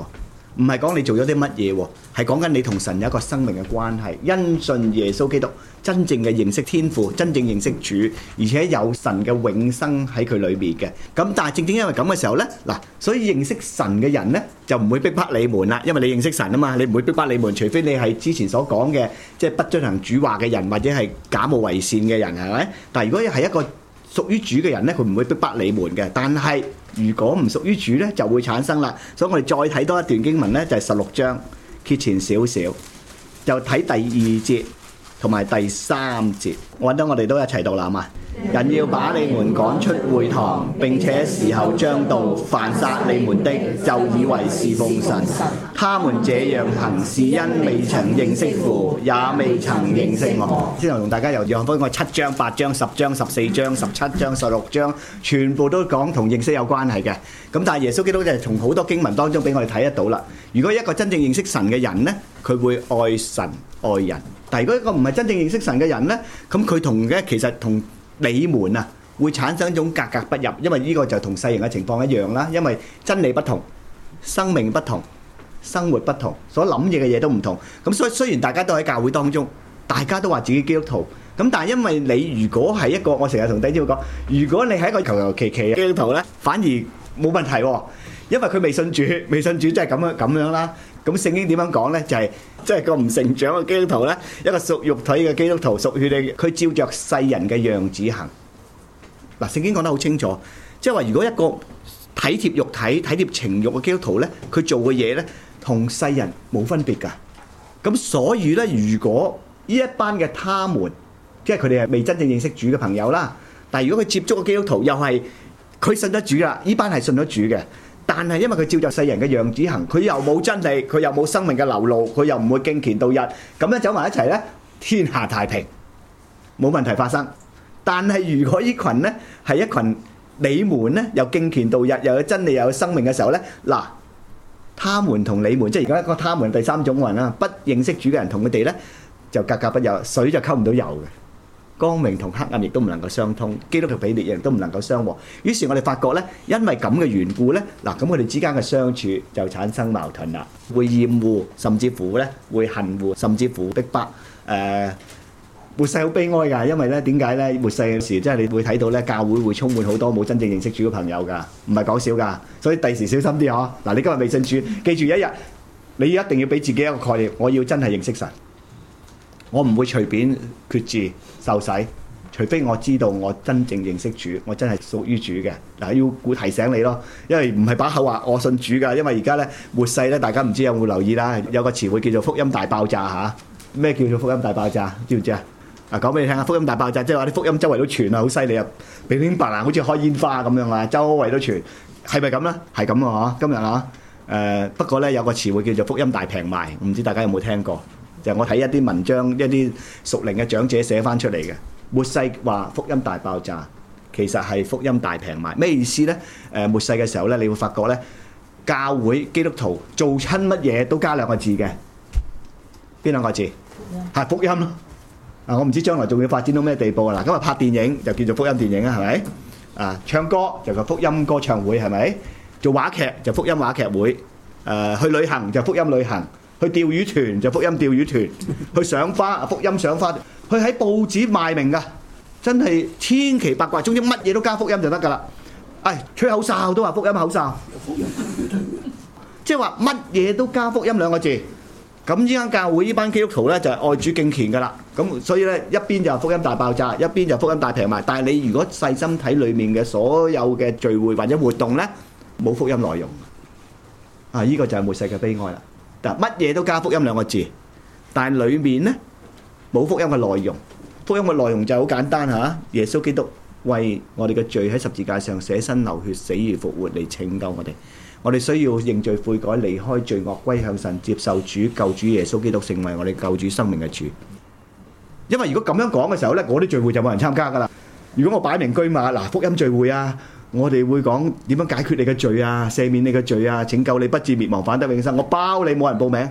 唔係講你做咗啲乜嘢喎，係講緊你同神有一個生命嘅關係，因信耶穌基督真正嘅認識天父，真正認識主，而且有神嘅永生喺佢裏面嘅。咁但係正正因為咁嘅時候呢，嗱，所以認識神嘅人呢，就唔會逼迫你們啦，因為你認識神啊嘛，你唔會逼迫你們，除非你係之前所講嘅即係不遵行主話嘅人，或者係假冒為善嘅人，係咪？但係如果係一個屬於主嘅人呢，佢唔會逼迫你們嘅。但係如果唔屬於主呢，就會產生啦。所以我哋再睇多一段經文呢，就係十六章揭前少少，就睇第二節同埋第三節。我揾到我哋都一齊讀啦嘛。人要把你們趕出會堂，並且時候將到，凡殺你們的，就以為侍奉神。他們這樣行，是因未曾認識父，也未曾認識我。之後同大家由約翰福音七章、八章、十章、十四章、十七章、十六章，全部都講同認識有關係嘅。咁但係耶穌基督就係從好多經文當中俾我哋睇得到啦。如果一個真正認識神嘅人呢，佢會愛神愛人。但係如果一個唔係真正認識神嘅人呢，咁佢同嘅其實同你們啊，會產生一種格格不入，因為呢個就同世人嘅情況一樣啦。因為真理不同，生命不同，生活不同，所諗嘢嘅嘢都唔同。咁所以雖然大家都喺教會當中，大家都話自己基督徒，咁但係因為你如果係一個，我成日同弟兄講，如果你係一個求求其其嘅基督徒呢，反而冇問題喎，因為佢未信主，未信主即係咁樣咁樣啦。咁聖經點樣講呢？就係即係個唔成長嘅基督徒呢，一個屬肉體嘅基督徒，屬血嘅，佢照着世人嘅樣子行。嗱，聖經講得好清楚，即係話如果一個體貼肉體、體貼情慾嘅基督徒呢，佢做嘅嘢呢，同世人冇分別㗎。咁所以呢，如果呢一班嘅他們，即係佢哋係未真正認識主嘅朋友啦，但係如果佢接觸嘅基督徒又係佢信得主啦，呢班係信得主嘅。但係因為佢照着世人嘅樣子行，佢又冇真理，佢又冇生命嘅流露，佢又唔會敬虔度日，咁樣走埋一齊呢，天下太平，冇問題發生。但係如果呢群呢係一群你們呢又敬虔度日，又有真理又有生命嘅時候呢，嗱，他們同你們，即係而家一個他們第三種人啦，不認識主嘅人同佢哋呢就格格不入，水就溝唔到油嘅。光明同黑暗亦都唔能夠相通，基督徒比列亦都唔能夠相和。於是我哋發覺呢，因為咁嘅緣故呢，嗱，咁佢哋之間嘅相處就產生矛盾啦，會厭惡，甚至乎呢會恨惡，甚至乎逼迫。誒，末世好悲哀㗎，因為呢點解呢？末世嘅時即係你會睇到呢，教會會充滿好多冇真正認識主嘅朋友㗎，唔係講笑㗎。所以第時小心啲嗬。嗱，你今日未信主，記住一日你一定要俾自己一個概念，我要真係認識神。我唔會隨便決志受洗，除非我知道我真正認識主，我真係屬於主嘅。嗱，要提醒你咯，因為唔係把口話我信主㗎，因為而家咧末世咧，大家唔知有冇留意啦，有個詞彙叫做福音大爆炸嚇。咩叫做福音大爆炸？知唔知啊？啊，講俾你聽啊！福音大爆炸即係話啲福音周圍都傳啊，好犀利啊，乒乒乓乓，好似開煙花咁樣啊，周圍都傳，係咪咁咧？係咁啊！今日啊，誒不過咧有個詞彙叫做福音大平賣，唔知大家有冇聽過？就係我睇一啲文章，一啲屬靈嘅長者寫翻出嚟嘅。末世話福音大爆炸，其實係福音大平賣。咩意思呢？誒，末世嘅時候呢，你會發覺呢，教會基督徒做親乜嘢都加兩個字嘅，邊兩個字？係福音咯。啊，我唔知將來仲要發展到咩地步啊！嗱，今日拍電影就叫做福音電影啊，係咪？啊，唱歌就叫福音歌唱會，係咪？做話劇就福音話劇會。誒，去旅行就福音旅行。去釣魚團就福音釣魚團，去賞花福音賞花，去喺報紙賣名㗎，真係千奇百怪，總之乜嘢都加福音就得㗎啦。唉，吹口哨都話福音口哨，即係話乜嘢都加福音兩個字。咁依間教會呢班基督徒咧就係愛主敬虔㗎啦。咁所以咧一邊就係福音大爆炸，一邊就福音大平賣。但係你如果細心睇裡面嘅所有嘅聚會或者活動咧，冇福音內容。啊，呢個就係末世嘅悲哀啦。嗱，乜嘢都加福音兩個字，但係裡面呢冇福音嘅內容。福音嘅內容就係好簡單嚇，耶穌基督為我哋嘅罪喺十字架上捨身流血，死而復活嚟拯救我哋。我哋需要認罪悔改，離開罪惡，歸向神，接受主救主耶穌基督成為我哋救主生命嘅主。因為如果咁樣講嘅時候呢，嗰啲聚會就冇人參加㗎啦。如果我擺明居馬，嗱，福音聚會啊，我哋會講點樣解決你嘅罪啊，赦免你嘅罪啊，拯救你不至滅亡反得永生。我包你冇人報名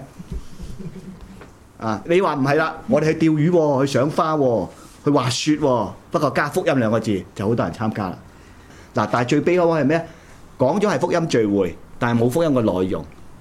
啊！你話唔係啦，我哋去釣魚喎，去賞花喎，去滑雪喎，不過加福音兩個字就好多人參加啦。嗱，但係最悲哀係咩？講咗係福音聚會，但係冇福音嘅內容。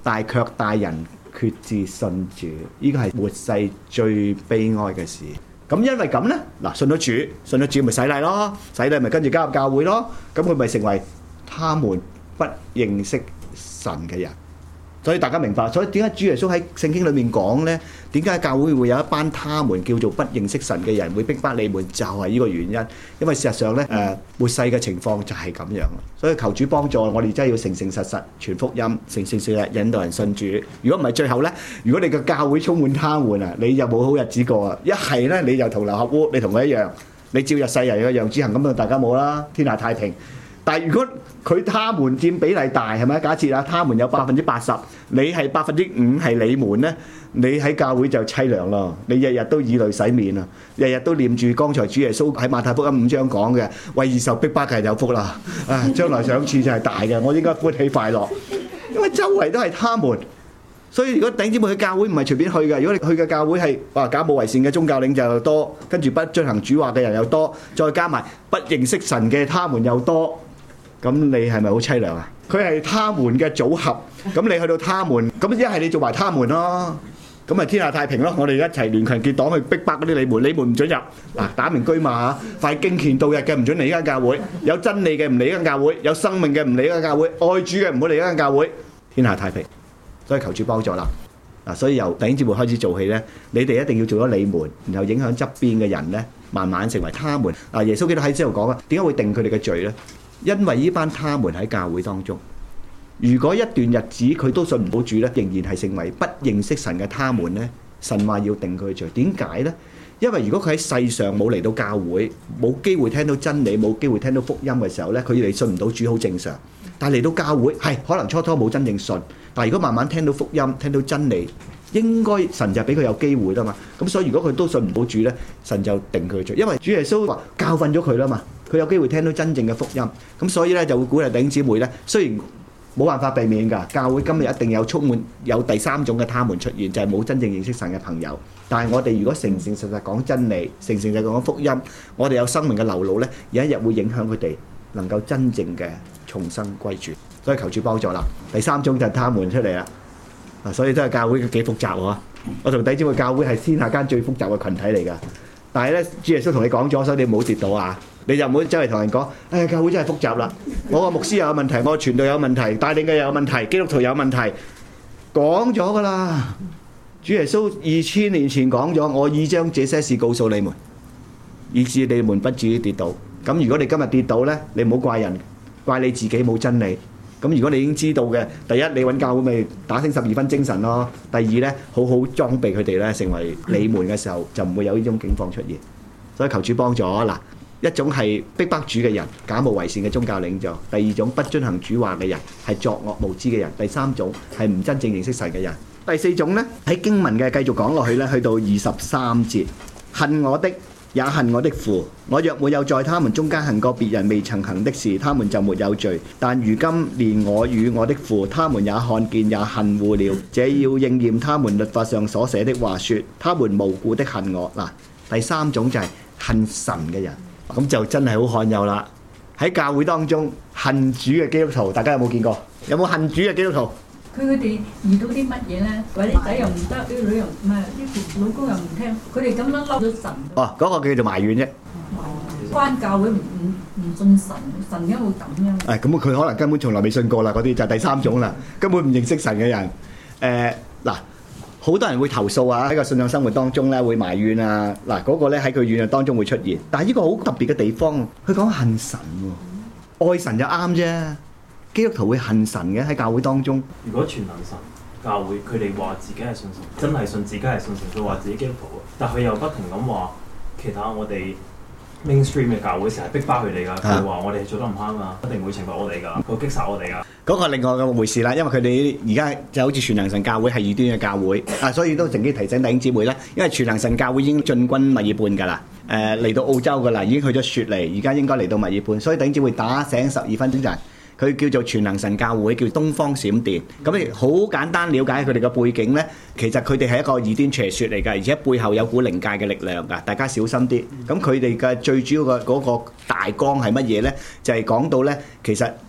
但係卻帶人決志信主，呢個係末世最悲哀嘅事。咁因為咁呢，嗱信咗主，信咗主咪洗禮咯，洗禮咪跟住加入教會咯，咁佢咪成為他們不認識神嘅人。所以大家明白，所以點解主耶穌喺聖經裏面講呢？點解教會會有一班他們叫做不認識神嘅人會逼迫你們？就係呢個原因。因為事實上呢，誒末世嘅情況就係咁樣。所以求主幫助我哋，真係要誠誠實實傳福音，誠誠實實引導人信主。如果唔係，最後呢，如果你嘅教會充滿他們啊，你就冇好日子過啊！一係呢，你就同流合污，你同佢一樣，你照日世人嘅樣子行，咁就大家冇啦，天下太平。但係如果佢他們佔比例大，係咪？假設啊，他們有百分之八十，你係百分之五係你們呢，你喺教會就凄涼咯。你日日都以淚洗面啊，日日都念住剛才主耶穌喺馬太福音五章講嘅，為義受逼迫嘅人有福啦。啊，將來賞賜就係大嘅，我應該歡喜快樂，因為周圍都係他們。所以如果弟兄姊妹去教會唔係隨便去嘅，如果你去嘅教會係哇假冒為善嘅宗教領袖又多，跟住不遵行主話嘅人又多，再加埋不認識神嘅他們又多。咁你係咪好凄涼啊？佢係他們嘅組合，咁你去到他們，咁一係你做埋他們咯，咁咪天下太平咯。我哋一齊聯群結黨去逼迫嗰啲你們，你們唔准入。嗱，打明車馬嚇，快敬虔度日嘅唔准嚟呢間教會，有真理嘅唔嚟呢間教會，有生命嘅唔嚟呢間教會，愛主嘅唔好嚟呢間教會，天下太平。所以求主幫助啦。嗱，所以由弟兄姊妹開始做起咧，你哋一定要做咗你們，然後影響側邊嘅人咧，慢慢成為他們。嗱，耶穌基督喺之後講啊，點解會定佢哋嘅罪咧？因為呢班他們喺教會當中，如果一段日子佢都信唔到主咧，仍然係成為不認識神嘅他們咧，神話要定佢罪。點解咧？因為如果佢喺世上冇嚟到教會，冇機會聽到真理，冇機會聽到福音嘅時候咧，佢哋信唔到主好正常。但係嚟到教會，係可能初初冇真正信，但係如果慢慢聽到福音，聽到真理，應該神就俾佢有機會啦嘛。咁所以如果佢都信唔到主咧，神就定佢罪，因為主耶穌話教訓咗佢啦嘛。佢有機會聽到真正嘅福音，咁所以咧就會鼓勵弟兄姊妹咧。雖然冇辦法避免㗎，教會今日一定有充滿有第三種嘅他們出現，就係冇真正認識神嘅朋友。但係我哋如果誠誠實實講真理，誠誠實實講福音，我哋有生命嘅流露咧，有一日會影響佢哋能夠真正嘅重生歸主。所以求主幫助啦。第三種就係他們出嚟啦。啊，所以真係教會幾複雜喎。我同弟兄姊妹教會係天下間最複雜嘅群體嚟㗎。但係咧，主耶穌同你講咗，所以你唔好跌倒啊！你就唔好周圍同人講，唉，教會真係複雜啦！我個牧師又有問題，我個傳道有問題，帶領嘅又有問題，基督徒有問題，講咗㗎啦。主耶穌二千年前講咗，我已將這些事告訴你們，以致你們不至於跌倒。咁如果你今日跌倒咧，你唔好怪人，怪你自己冇真理。咁如果你已經知道嘅，第一你揾教會咪打醒十二分精神咯。第二咧，好好裝備佢哋咧，成為你們嘅時候就唔會有呢種境況出現。所以求主幫助嗱，一種係逼迫主嘅人，假冒為善嘅宗教領袖；第二種不遵行主話嘅人，係作惡無知嘅人；第三種係唔真正認識神嘅人。第四種咧，喺經文嘅繼續講落去咧，去到二十三節，恨我的也恨我的父，我若沒有在他們中間行過別人未曾行的事，他們就沒有罪。但如今連我與我的父，他們也看見也恨惡了。這要應驗他們律法上所寫的話，說他們無故的恨我。嗱，第三種就係恨神嘅人，咁就真係好罕有啦。喺教會當中恨主嘅基督徒，大家有冇見過？有冇恨主嘅基督徒？ 佢佢哋遇到啲乜嘢咧？或者仔又唔得，啲女又唔係，啲老公又唔聽，佢哋咁樣嬲咗神。 哦，嗰、那個叫做埋怨啫。 關教會唔唔唔信神，神點解會咁樣？ 誒，咁佢可能根本從來未信過啦，嗰啲就係第三種啦，根本唔認識神嘅人。誒、呃，嗱，好多人會投訴啊，喺個信仰生活當中咧會埋怨啊。嗱，嗰個咧喺佢軟弱當中會出現，但係呢個好特別嘅地方，佢講恨神喎，愛神就啱啫。基督徒會恨神嘅喺教會當中。 如果全能神教會，佢哋話自己係信神，真係信自己係信神，佢話自己基督徒，但佢又不停咁話其他我哋 mainstream 嘅教會成日逼巴佢哋㗎，佢話我哋做得唔啱啊，一定會懲罰我哋㗎，佢擊殺我哋㗎。嗰個另外嘅回事啦，因為佢哋而家就好似全能神教會係異端嘅教會啊，所以都曾經提醒弟兄姊妹啦，因為全能神教會已經進軍墨爾本㗎啦，誒、呃、嚟到澳洲㗎啦，已經去咗雪梨，而家應該嚟到墨爾本，所以弟兄姊妹打醒十二分精神。佢叫做全能神教會，叫東方閃電。咁你好簡單了解佢哋嘅背景呢，其實佢哋係一個異端邪説嚟㗎，而且背後有股靈界嘅力量㗎，大家小心啲。咁佢哋嘅最主要嘅嗰個大綱係乜嘢呢？就係、是、講到呢，其實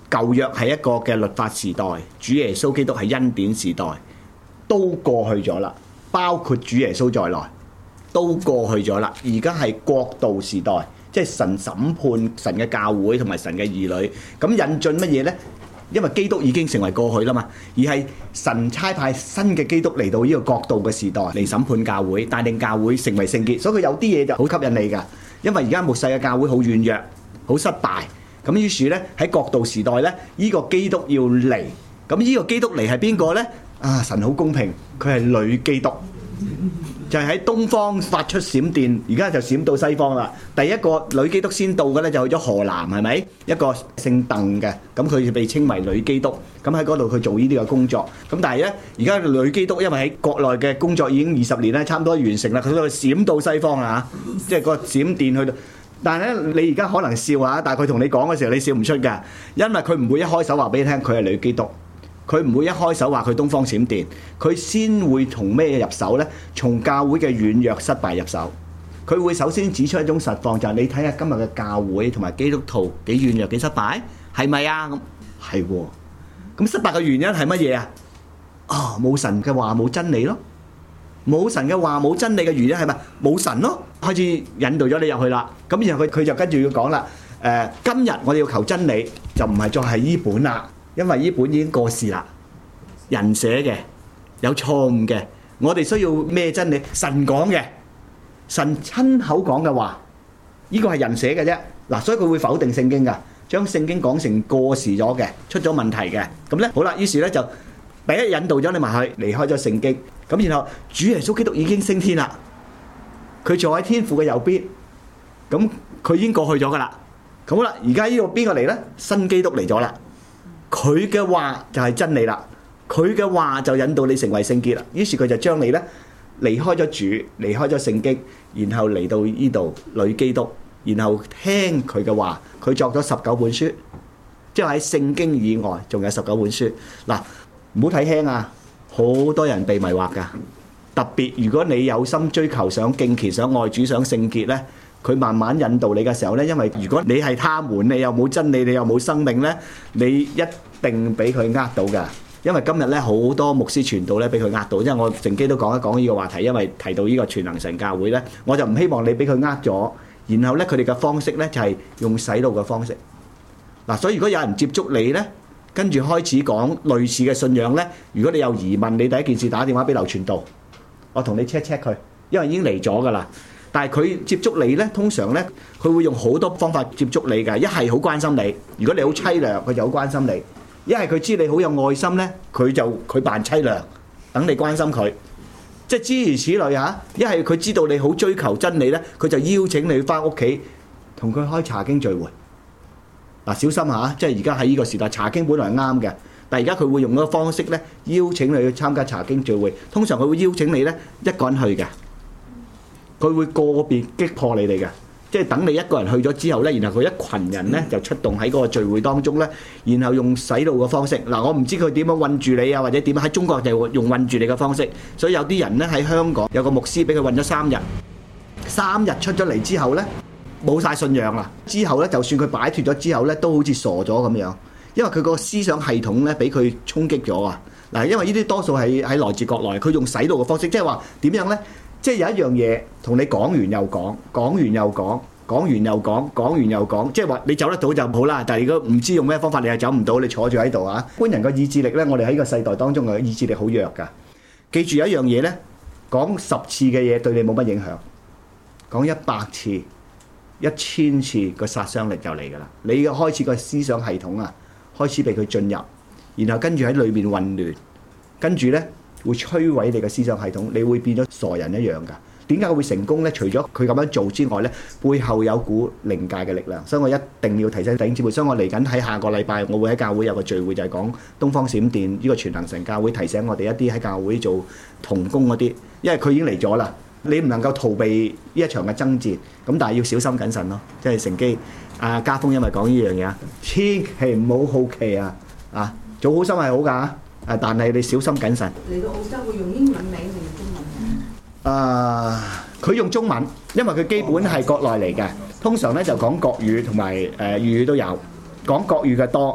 舊約係一個嘅律法時代，主耶穌基督係恩典時代，都過去咗啦，包括主耶穌在內，都過去咗啦。而家係國度時代，即係神審判神嘅教會同埋神嘅兒女。咁引進乜嘢呢？因為基督已經成為過去啦嘛，而係神差派新嘅基督嚟到呢個國度嘅時代嚟審判教會，帶領教會成為聖潔。所以佢有啲嘢就好吸引你㗎，因為而家末世嘅教會好軟弱、好失敗。咁於是咧喺國度時代咧，呢個基督要嚟。咁呢個基督嚟係邊個咧？啊，神好公平，佢係女基督。就係喺東方發出閃電，而家就閃到西方啦。第一個女基督先到嘅咧，就去咗河南，係咪？一個姓鄧嘅，咁佢被稱為女基督。咁喺嗰度去做呢啲嘅工作。咁但係咧，而家女基督因為喺國內嘅工作已經二十年咧，差唔多完成啦，佢都閃到西方啦嚇，即係個閃電去到。但係咧，你而家可能笑啊，但係佢同你講嘅時候，你笑唔出㗎，因為佢唔會一開手話俾你聽佢係女基督。佢唔會一開手話佢東方閃電，佢先會從咩入手呢？從教會嘅軟弱失敗入手。佢會首先指出一種實況，就係你睇下今日嘅教會同埋基督徒幾軟弱幾失敗，係咪啊？咁係喎。咁失敗嘅原因係乜嘢啊？啊，冇神嘅話冇真理咯。冇神嘅話冇真理嘅原因係咪？冇神咯。開始引導咗你入去啦。咁然後佢佢就跟住要講啦。誒，今日我哋要求真理，就唔係再係呢本啦。因為呢本已經過時啦，人寫嘅有錯誤嘅，我哋需要咩真理？神講嘅，神親口講嘅話，呢個係人寫嘅啫。嗱，所以佢會否定聖經㗎，將聖經講成過時咗嘅，出咗問題嘅。咁咧，好啦，於是咧就第一引導咗你埋去，離開咗聖經。咁然後主耶穌基督已經升天啦，佢坐喺天父嘅右邊，咁佢已經過去咗㗎啦。咁好啦，而家呢個邊個嚟咧？新基督嚟咗啦。佢嘅話就係真理啦，佢嘅話就引導你成為聖潔啦。於是佢就將你咧離開咗主，離開咗聖經，然後嚟到呢度女基督，然後聽佢嘅話。佢作咗十九本書，即係喺聖經以外仲有十九本書。嗱，唔好睇輕啊，好多人被迷惑㗎。特別如果你有心追求、想敬虔、想愛主、想聖潔咧，佢慢慢引導你嘅時候咧，因為如果你係他們，你又冇真理，你又冇生命咧，你一定俾佢呃到㗎。因為今日咧好多牧師傳道咧俾佢呃到，因為我乘機都講一講呢個話題，因為提到呢個全能神教會咧，我就唔希望你俾佢呃咗。然後咧佢哋嘅方式咧就係用洗腦嘅方式。嗱，所以如果有人接觸你咧，跟住開始講類似嘅信仰咧，如果你有疑問，你第一件事打電話俾劉傳道，我同你 check check 佢，因為已經嚟咗㗎啦。但係佢接觸你咧，通常咧佢會用好多方法接觸你㗎。一係好關心你，如果你好凄涼，佢就好關心你；一係佢知你好有愛心咧，佢就佢扮凄涼，等你關心佢。即係諸如此類嚇。一係佢知道你好追求真理咧，佢就邀請你翻屋企同佢開查經聚會。嗱，小心嚇，即係而家喺呢個時代查經本來係啱嘅，但係而家佢會用嗰個方式咧邀請你去參加查經聚會。通常佢會邀請你咧一個人去嘅。佢會個別擊破你哋嘅，即係等你一個人去咗之後咧，然後佢一群人咧就出動喺嗰個聚會當中咧，然後用洗腦嘅方式。嗱，我唔知佢點樣韞住你啊，或者點樣喺中國就用韞住你嘅方式。所以有啲人咧喺香港有個牧師俾佢韞咗三日，三日出咗嚟之後咧冇曬信仰啦。之後咧就算佢擺脫咗之後咧，都好似傻咗咁樣，因為佢個思想系統咧俾佢衝擊咗啊！嗱，因為呢啲多數係喺來自國內，佢用洗腦嘅方式，即係話點樣咧？即係有一樣嘢同你講完又講，講完又講，講完又講，講完又講，即係話你走得到就好啦。但係如果唔知用咩方法，你係走唔到，你坐住喺度啊。一般人個意志力咧，我哋喺呢個世代當中嘅意志力好弱㗎。記住有一樣嘢咧，講十次嘅嘢對你冇乜影響，講一百次、一千次個殺傷力就嚟㗎啦。你嘅開始個思想系統啊，開始被佢進入，然後跟住喺裏面混亂，跟住咧。會摧毀你嘅思想系統，你會變咗傻人一樣㗎。點解會成功呢？除咗佢咁樣做之外呢，背後有股靈界嘅力量。所以我一定要提醒弟兄姊妹。所以我嚟緊喺下個禮拜，我會喺教會有個聚會，就係講東方閃電呢個全能神教會，提醒我哋一啲喺教會做同工嗰啲，因為佢已經嚟咗啦。你唔能夠逃避呢一場嘅爭戰，咁但係要小心謹慎咯。即係乘機啊，家風因為講呢樣嘢啊，千祈唔好好奇啊！啊，做好心係好㗎。誒，但係你小心謹慎。 嚟到澳洲會用英文名定中文名？ 誒，佢用中文，因為佢基本係國內嚟嘅。通常咧就講國語同埋誒粵語都有，講國語嘅多，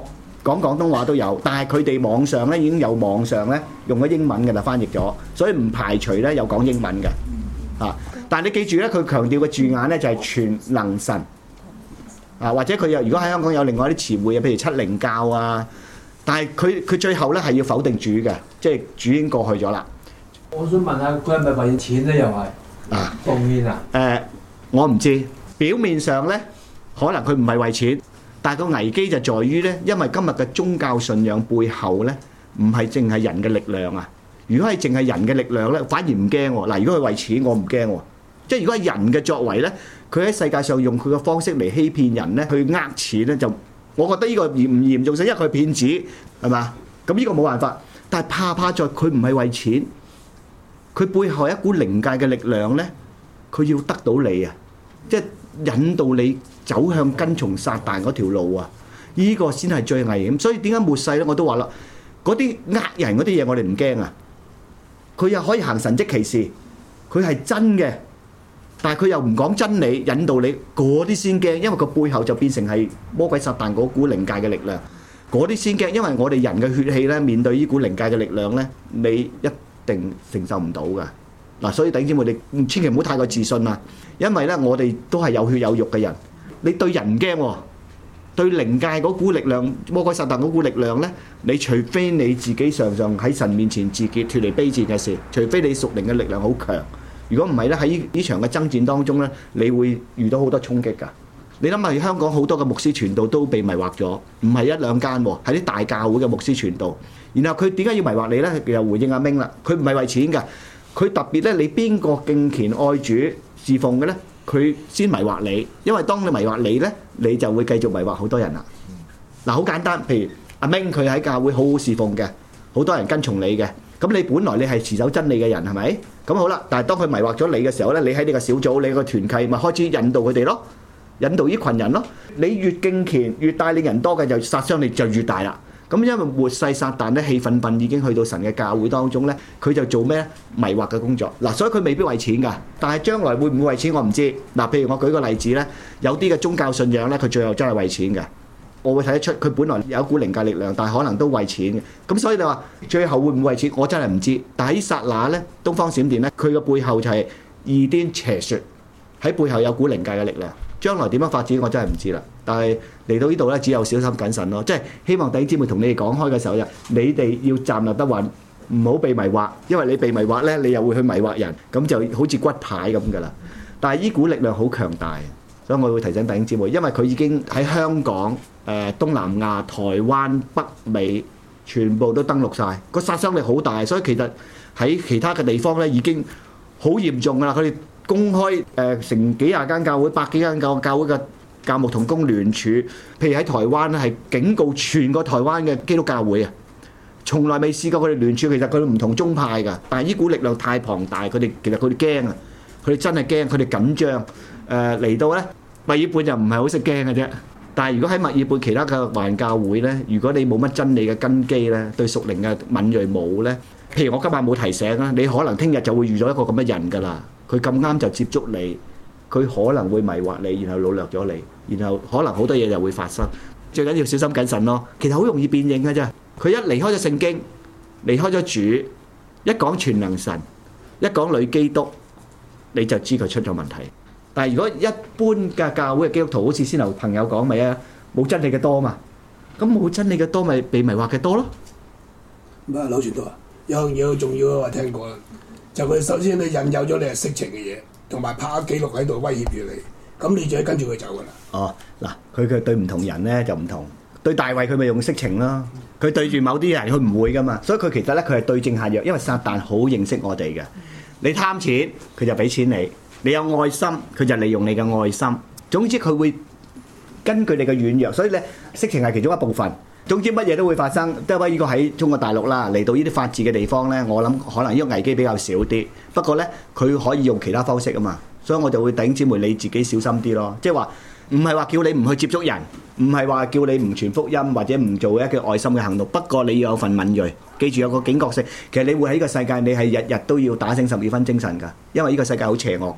講廣東話都有，但係佢哋網上咧已經有網上咧用咗英文嘅啦，翻譯咗，所以唔排除咧有講英文嘅啊。但係你記住咧，佢強調嘅字眼咧就係全能神啊，或者佢有如果喺香港有另外一啲詞彙啊，譬如七靈教啊，但係佢佢最後咧係要否定主嘅，即係主已經過去咗啦。 我想問下佢係咪為錢咧？又係啊奉獻啊？ 誒、呃，我唔知，表面上咧可能佢唔係為錢。但係個危機就在於咧，因為今日嘅宗教信仰背後咧，唔係淨係人嘅力量啊！如果係淨係人嘅力量咧，反而唔驚喎。嗱，如果係為錢，我唔驚喎。即係如果係人嘅作為咧，佢喺世界上用佢嘅方式嚟欺騙人咧，去呃錢咧，就我覺得呢個嚴唔嚴重性，因為佢係騙子係嘛？咁呢個冇辦法。但係怕怕在佢唔係為錢，佢背後一股靈界嘅力量咧，佢要得到你啊！即係引導你走向跟從撒旦嗰條路啊！呢個先係最危險。所以點解末世咧？我都話啦，嗰啲呃人嗰啲嘢我哋唔驚啊！佢又可以行神蹟奇事，佢係真嘅，但係佢又唔講真理，引導你嗰啲先驚，因為個背後就變成係魔鬼撒旦嗰股靈界嘅力量，嗰啲先驚。因為我哋人嘅血氣咧，面對呢股靈界嘅力量咧，你一定承受唔到㗎。嗱，所以弟兄姊妹，你千祈唔好太過自信啦，因為咧我哋都係有血有肉嘅人，你對人唔驚喎，對靈界嗰股力量、魔鬼撒旦嗰股力量咧，你除非你自己常常喺神面前自潔脫離卑賤嘅事，除非你屬靈嘅力量好強，如果唔係咧喺呢場嘅爭戰當中咧，你會遇到好多衝擊㗎。你諗下，香港好多嘅牧師傳道都被迷惑咗，唔係一兩間喎，係啲大教會嘅牧師傳道。然後佢點解要迷惑你咧？又回應阿明啦，佢唔係為錢㗎。佢特別咧，你邊個敬虔愛主侍奉嘅咧，佢先迷惑你，因為當你迷惑你咧，你就會繼續迷惑好多人啦。嗱，好簡單，譬如阿明佢喺教會好好侍奉嘅，好多人跟從你嘅，咁你本來你係持守真理嘅人係咪？咁好啦，但係當佢迷惑咗你嘅時候咧，你喺呢個小組、你個團契咪開始引導佢哋咯，引導呢群人咯。你越敬虔越帶領人多嘅，就殺傷力就越大啦。咁因為末世撒旦咧氣憤憤已經去到神嘅教會當中咧，佢就做咩迷惑嘅工作嗱，所以佢未必為錢㗎，但係將來會唔會為錢我唔知嗱。譬如我舉個例子咧，有啲嘅宗教信仰咧，佢最後真係為錢嘅，我會睇得出佢本來有一股靈界力量，但係可能都為錢嘅。咁所以你話最後會唔會為錢，我真係唔知。但係喺剎那咧，東方閃電咧，佢嘅背後就係異端邪説，喺背後有股靈界嘅力量。將來點樣發展我真係唔知啦，但係嚟到呢度咧，只有小心謹慎咯。即係希望弟兄姊妹同你哋講開嘅時候，就你哋要站立得穩，唔好被迷惑，因為你被迷惑咧，你又會去迷惑人，咁就好似骨牌咁噶啦。但係呢股力量好強大，所以我會提醒弟兄姊妹，因為佢已經喺香港、誒東南亞、台灣、北美全部都登陸晒，個殺傷力好大，所以其實喺其他嘅地方咧已經好嚴重噶啦，佢哋。公開誒、呃、成幾廿間教會、百幾間教教會嘅教牧同工聯署，譬如喺台灣咧係警告全個台灣嘅基督教會啊，從來未試過佢哋聯署。其實佢哋唔同宗派㗎，但係呢股力量太龐大，佢哋其實佢哋驚啊，佢哋真係驚，佢哋緊張誒嚟、呃、到咧，墨爾本就唔係好識驚嘅啫。但係如果喺墨爾本其他嘅華人教會咧，如果你冇乜真理嘅根基咧，對屬靈嘅敏鋭冇咧，譬如我今晚冇提醒啦，你可能聽日就會遇到一個咁嘅人㗎啦。佢咁啱就接觸你，佢可能會迷惑你，然後擄掠咗你，然後可能好多嘢就會發生。最緊要小心謹慎咯。其實好容易辨認嘅啫。佢一離開咗聖經，離開咗主，一講全能神，一講女基督，你就知佢出咗問題。但係如果一般嘅教會嘅基督徒，好似先頭朋友講咪啊，冇真理嘅多嘛，咁冇真理嘅多咪被迷惑嘅多咯。 咁啊，柳傳道啊，有樣嘢好重要啊，我聽過啦。就佢首先你引誘咗你係色情嘅嘢，同埋拍記錄喺度威脅住你，咁你就要跟住佢走噶啦。哦，嗱，佢佢對唔同人咧就唔同，對大衛佢咪用色情咯，佢對住某啲人佢唔會噶嘛，所以佢其實咧佢係對症下藥，因為撒旦好認識我哋嘅。你貪錢，佢就俾錢你；你有愛心，佢就利用你嘅愛心。總之佢會根據你嘅軟弱，所以咧色情係其中一部分。總之乜嘢都會發生，即係呢個喺中國大陸啦，嚟到呢啲法治嘅地方咧，我諗可能呢個危機比較少啲。不過咧，佢可以用其他方式啊嘛，所以我就會頂姊妹你自己小心啲咯。即係話唔係話叫你唔去接觸人，唔係話叫你唔傳福音或者唔做一個愛心嘅行動。不過你要有份敏鋭，記住有個警覺性。其實你會喺呢個世界，你係日日都要打醒十二分精神㗎，因為呢個世界好邪惡㗎。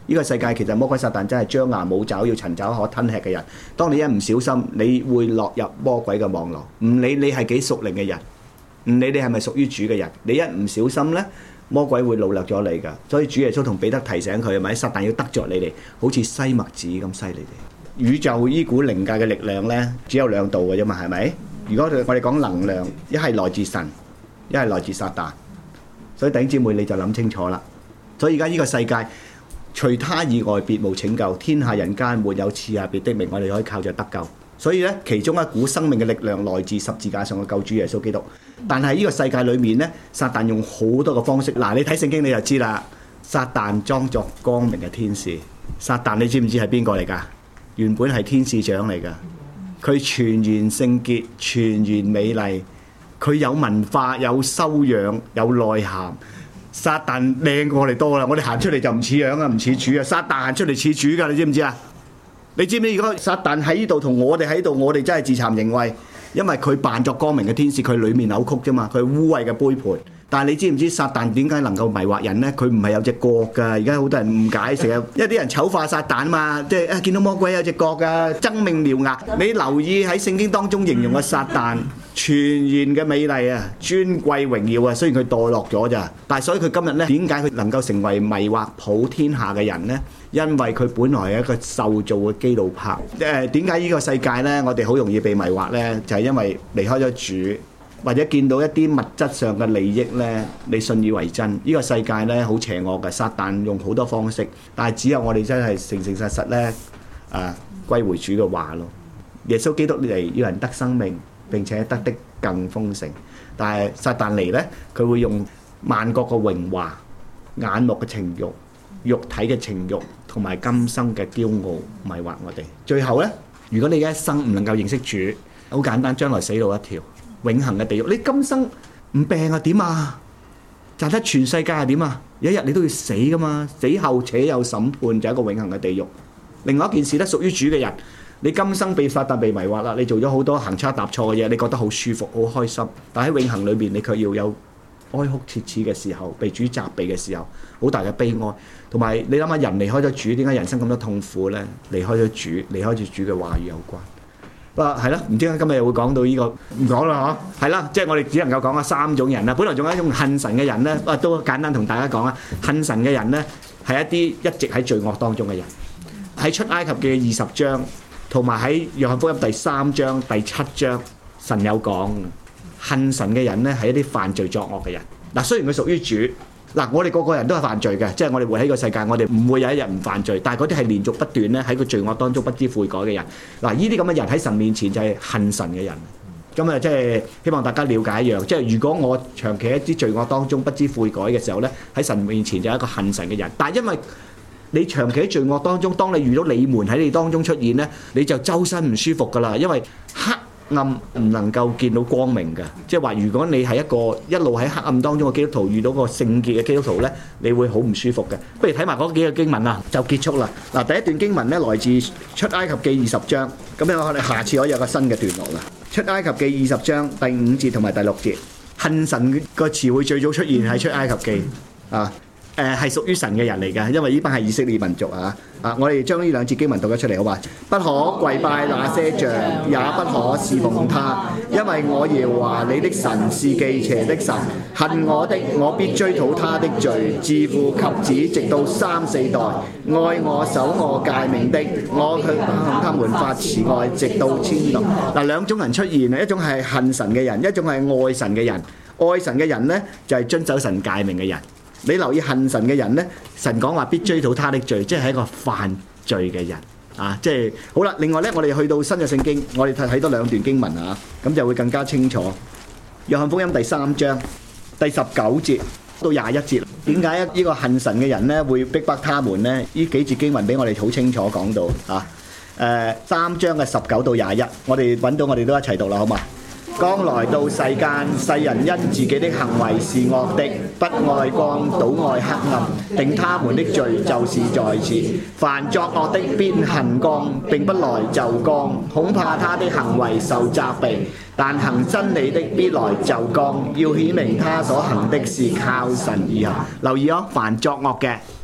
呢個世界其實魔鬼撒旦真係張牙舞爪，要尋找可吞吃嘅人。當你一唔小心，你會落入魔鬼嘅網絡。唔理你係幾屬靈嘅人，唔理你係咪屬於主嘅人，你一唔小心呢，魔鬼會擄掠咗你㗎。所以主耶穌同彼得提醒佢係咪？撒旦要得著你哋，好似篩麥子咁篩你哋。宇宙呢股靈界嘅力量呢，只有兩度嘅啫嘛，係咪？如果我哋講能量，一係來自神，一係來自撒旦。所以弟兄姊妹你就諗清楚啦。所以而家呢個世界，除他以外別無拯救，天下人間沒有賜下別的名，我哋可以靠著得救。所以咧，其中一股生命嘅力量來自十字架上嘅救主耶穌基督。但係呢個世界裏面咧，撒旦用好多個方式。嗱，你睇聖經你就知啦。撒旦裝作光明嘅天使。撒旦你知唔知係邊個嚟㗎？原本係天使長嚟㗎。佢全然聖潔，全然美麗。佢有文化，有修養，有內涵。撒旦靚過我哋多啦，我哋行出嚟就唔似樣啊，唔似主啊。撒旦行出嚟似主㗎，你知唔知啊？你知唔知如果撒旦喺呢度同我哋喺度，我哋真係自慚形穢，因為佢扮作光明嘅天使，佢裡面扭曲啫嘛，佢污穢嘅杯盤。但係你知唔知撒旦點解能夠迷惑人呢？佢唔係有隻角㗎，而家好多人誤解成日，因為啲人醜化撒旦嘛，即係啊見到魔鬼有隻角㗎，猙獰獠牙。你留意喺聖經當中形容嘅撒旦。全然嘅美麗啊，尊貴榮耀啊，雖然佢墮落咗咋，但係所以佢今日呢，點解佢能夠成為迷惑普天下嘅人呢？因為佢本來係一個受造嘅基路伯。誒點解呢個世界呢，我哋好容易被迷惑呢？就係因為離開咗主，或者見到一啲物質上嘅利益呢，你信以為真。呢個世界呢，好邪惡嘅，撒旦用好多方式，但係只有我哋真係誠誠實實呢，啊歸回主嘅話咯。耶穌基督嚟要人得生命，並且得的更豐盛，但係撒旦嚟呢，佢會用萬國嘅榮華、眼目嘅情慾、肉體嘅情慾同埋今生嘅驕傲迷惑我哋。最後呢，如果你一生唔能夠認識主，好簡單，將來死路一條，永恆嘅地獄。你今生唔病啊點啊？賺得全世界係點啊？有一日你都要死噶嘛，死後且有審判，就係一個永恆嘅地獄。另外一件事呢，屬於主嘅人。你今生被撒旦被迷惑啦，你做咗好多行差踏錯嘅嘢，你覺得好舒服、好開心，但喺永恆裏邊，你卻要有哀哭切齒嘅時候，被主責備嘅時候，好大嘅悲哀。同埋你諗下，人離開咗主，點解人生咁多痛苦呢？離開咗主，離開住主嘅話語有關。啊，係啦，唔知點解今日又會講到呢個，唔講啦嗬。係啦，即係我哋只能夠講下三種人啦。本來仲有一種恨神嘅人呢，啊都簡單同大家講啊。恨神嘅人呢，係一啲一直喺罪惡當中嘅人。喺出埃及嘅二十章。同埋喺約翰福音第三章、第七章，神有講恨神嘅人呢係一啲犯罪作惡嘅人。嗱，雖然佢屬於主，嗱我哋個個人都係犯罪嘅，即係我哋活喺個世界，我哋唔會有一日唔犯罪。但係嗰啲係連續不斷咧喺個罪惡當中不知悔改嘅人。嗱，呢啲咁嘅人喺神面前就係恨神嘅人。咁啊，即係希望大家了解一樣，即係如果我長期喺啲罪惡當中不知悔改嘅時候咧，喺神面前就係一個恨神嘅人。但係因為你長期喺罪惡當中，當你遇到你們喺你當中出現呢，你就周身唔舒服噶啦，因為黑暗唔能夠見到光明嘅。即係話，如果你係一個一路喺黑暗當中嘅基督徒，遇到個聖潔嘅基督徒呢，你會好唔舒服嘅。不如睇埋嗰幾個經文啊，就結束啦。嗱，第一段經文呢，來自出埃及記二十章，咁樣我哋下次可以有個新嘅段落啦。出埃及記二十章第五節同埋第六節，恨神個詞彙最早出現喺出埃及記啊。誒係屬於神嘅人嚟㗎，因為呢班係以色列民族啊！啊，我哋將呢兩節經文讀咗出嚟，好嘛？不可跪拜那些像，也不可侍奉他，因為我耶和華你的神是忌邪的神，恨我的，我必追討他的罪，自父及子，直到三四代；愛我守我誡命的，我去向他們發慈愛，直到千代。嗱，兩種人出現啊，一種係恨神嘅人，一種係愛神嘅人。愛神嘅人呢，就係遵守神誡命嘅人。你留意恨神嘅人呢，神講話必追討他的罪，即係一個犯罪嘅人啊！即係好啦。另外呢，我哋去到新約聖經，我哋睇睇多兩段經文啊，咁就會更加清楚。約翰福音第三章第十九節到廿一節，點解呢個恨神嘅人呢會逼迫他們呢？呢幾節經文俾我哋好清楚講到啊。誒，三章嘅十九到廿一，我哋揾到我哋都一齊讀啦，好嘛？剛來到世間，世人因自己的行為是惡的，不愛光，倒愛黑暗，定他們的罪就是在此。凡作惡的必恨光，並不來就光，恐怕他的行為受責備。但行真理的必來就光，要顯明他所行的是靠神而行。留意哦，凡作惡嘅，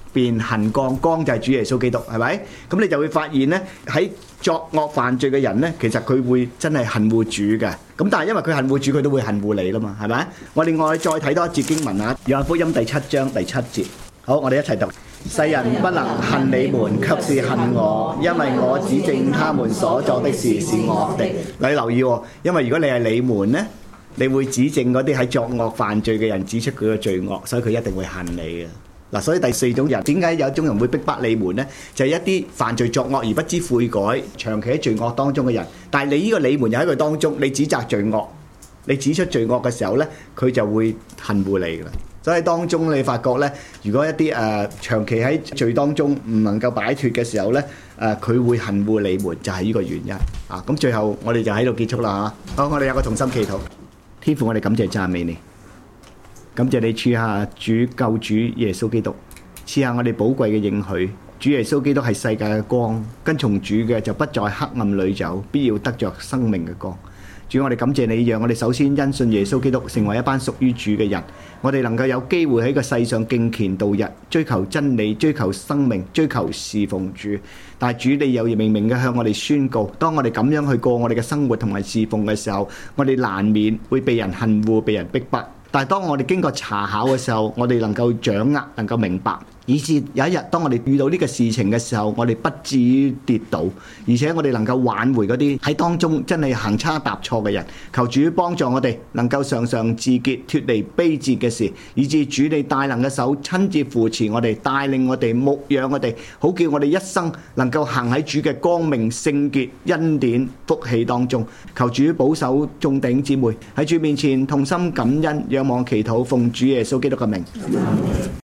邊行光，光就係主耶穌基督，係咪？咁你就會發現咧，喺作惡犯罪嘅人咧，其實佢會真係恨惡主嘅。咁但係因為佢恨惡主，佢都會恨惡你啦嘛，係咪？我另外再睇多一節經文啊，約翰福音第七章第七節。好，我哋一齊讀。世人不能恨你們，卻是恨我，因為我指證他們所做的事是惡的。你留意喎，因為如果你係你們咧，你會指證嗰啲喺作惡犯罪嘅人，指出佢嘅罪惡，所以佢一定會恨你嘅。嗱，所以第四種人，點解有一種人會逼迫你們呢？就係一啲犯罪作惡而不知悔改，長期喺罪惡當中嘅人。但係你呢個你們又喺佢當中，你指責罪惡，你指出罪惡嘅時候呢，佢就會恨惡你㗎啦。所以當中你發覺呢，如果一啲誒、呃、長期喺罪當中唔能夠擺脫嘅時候呢，誒、呃、佢會恨惡你們，就係呢個原因啊。咁最後我哋就喺度結束啦嚇。好，我哋有個同心祈禱，天父，我哋感謝讚美你。感謝你賜下主救主耶穌基督，賜下我哋寶貴嘅應許。主耶穌基督係世界嘅光，跟從主嘅就不在黑暗裏走，必要得着生命嘅光。主，我哋感謝你，讓我哋首先因信耶穌基督成為一班屬於主嘅人，我哋能夠有機會喺個世上敬虔度日，追求真理，追求生命，追求侍奉主。但係主，你又明明嘅向我哋宣告，當我哋咁樣去過我哋嘅生活同埋侍奉嘅時候，我哋難免會被人恨惡，被人逼迫。但係當我哋經過查考嘅時候，我哋能夠掌握，能夠明白，以致有一日當我哋遇到呢個事情嘅時候，我哋不至於跌倒，而且我哋能夠挽回嗰啲喺當中真係行差踏錯嘅人。求主幫助我哋能夠常常自潔，脫離卑賤嘅事，以致主你大能嘅手親自扶持我哋，帶領我哋，牧養我哋，好叫我哋一生能夠行喺主嘅光明、聖潔、恩典、福氣當中。求主保守眾弟兄姊妹喺主面前同心感恩，仰望祈禱，奉主耶穌基督嘅名。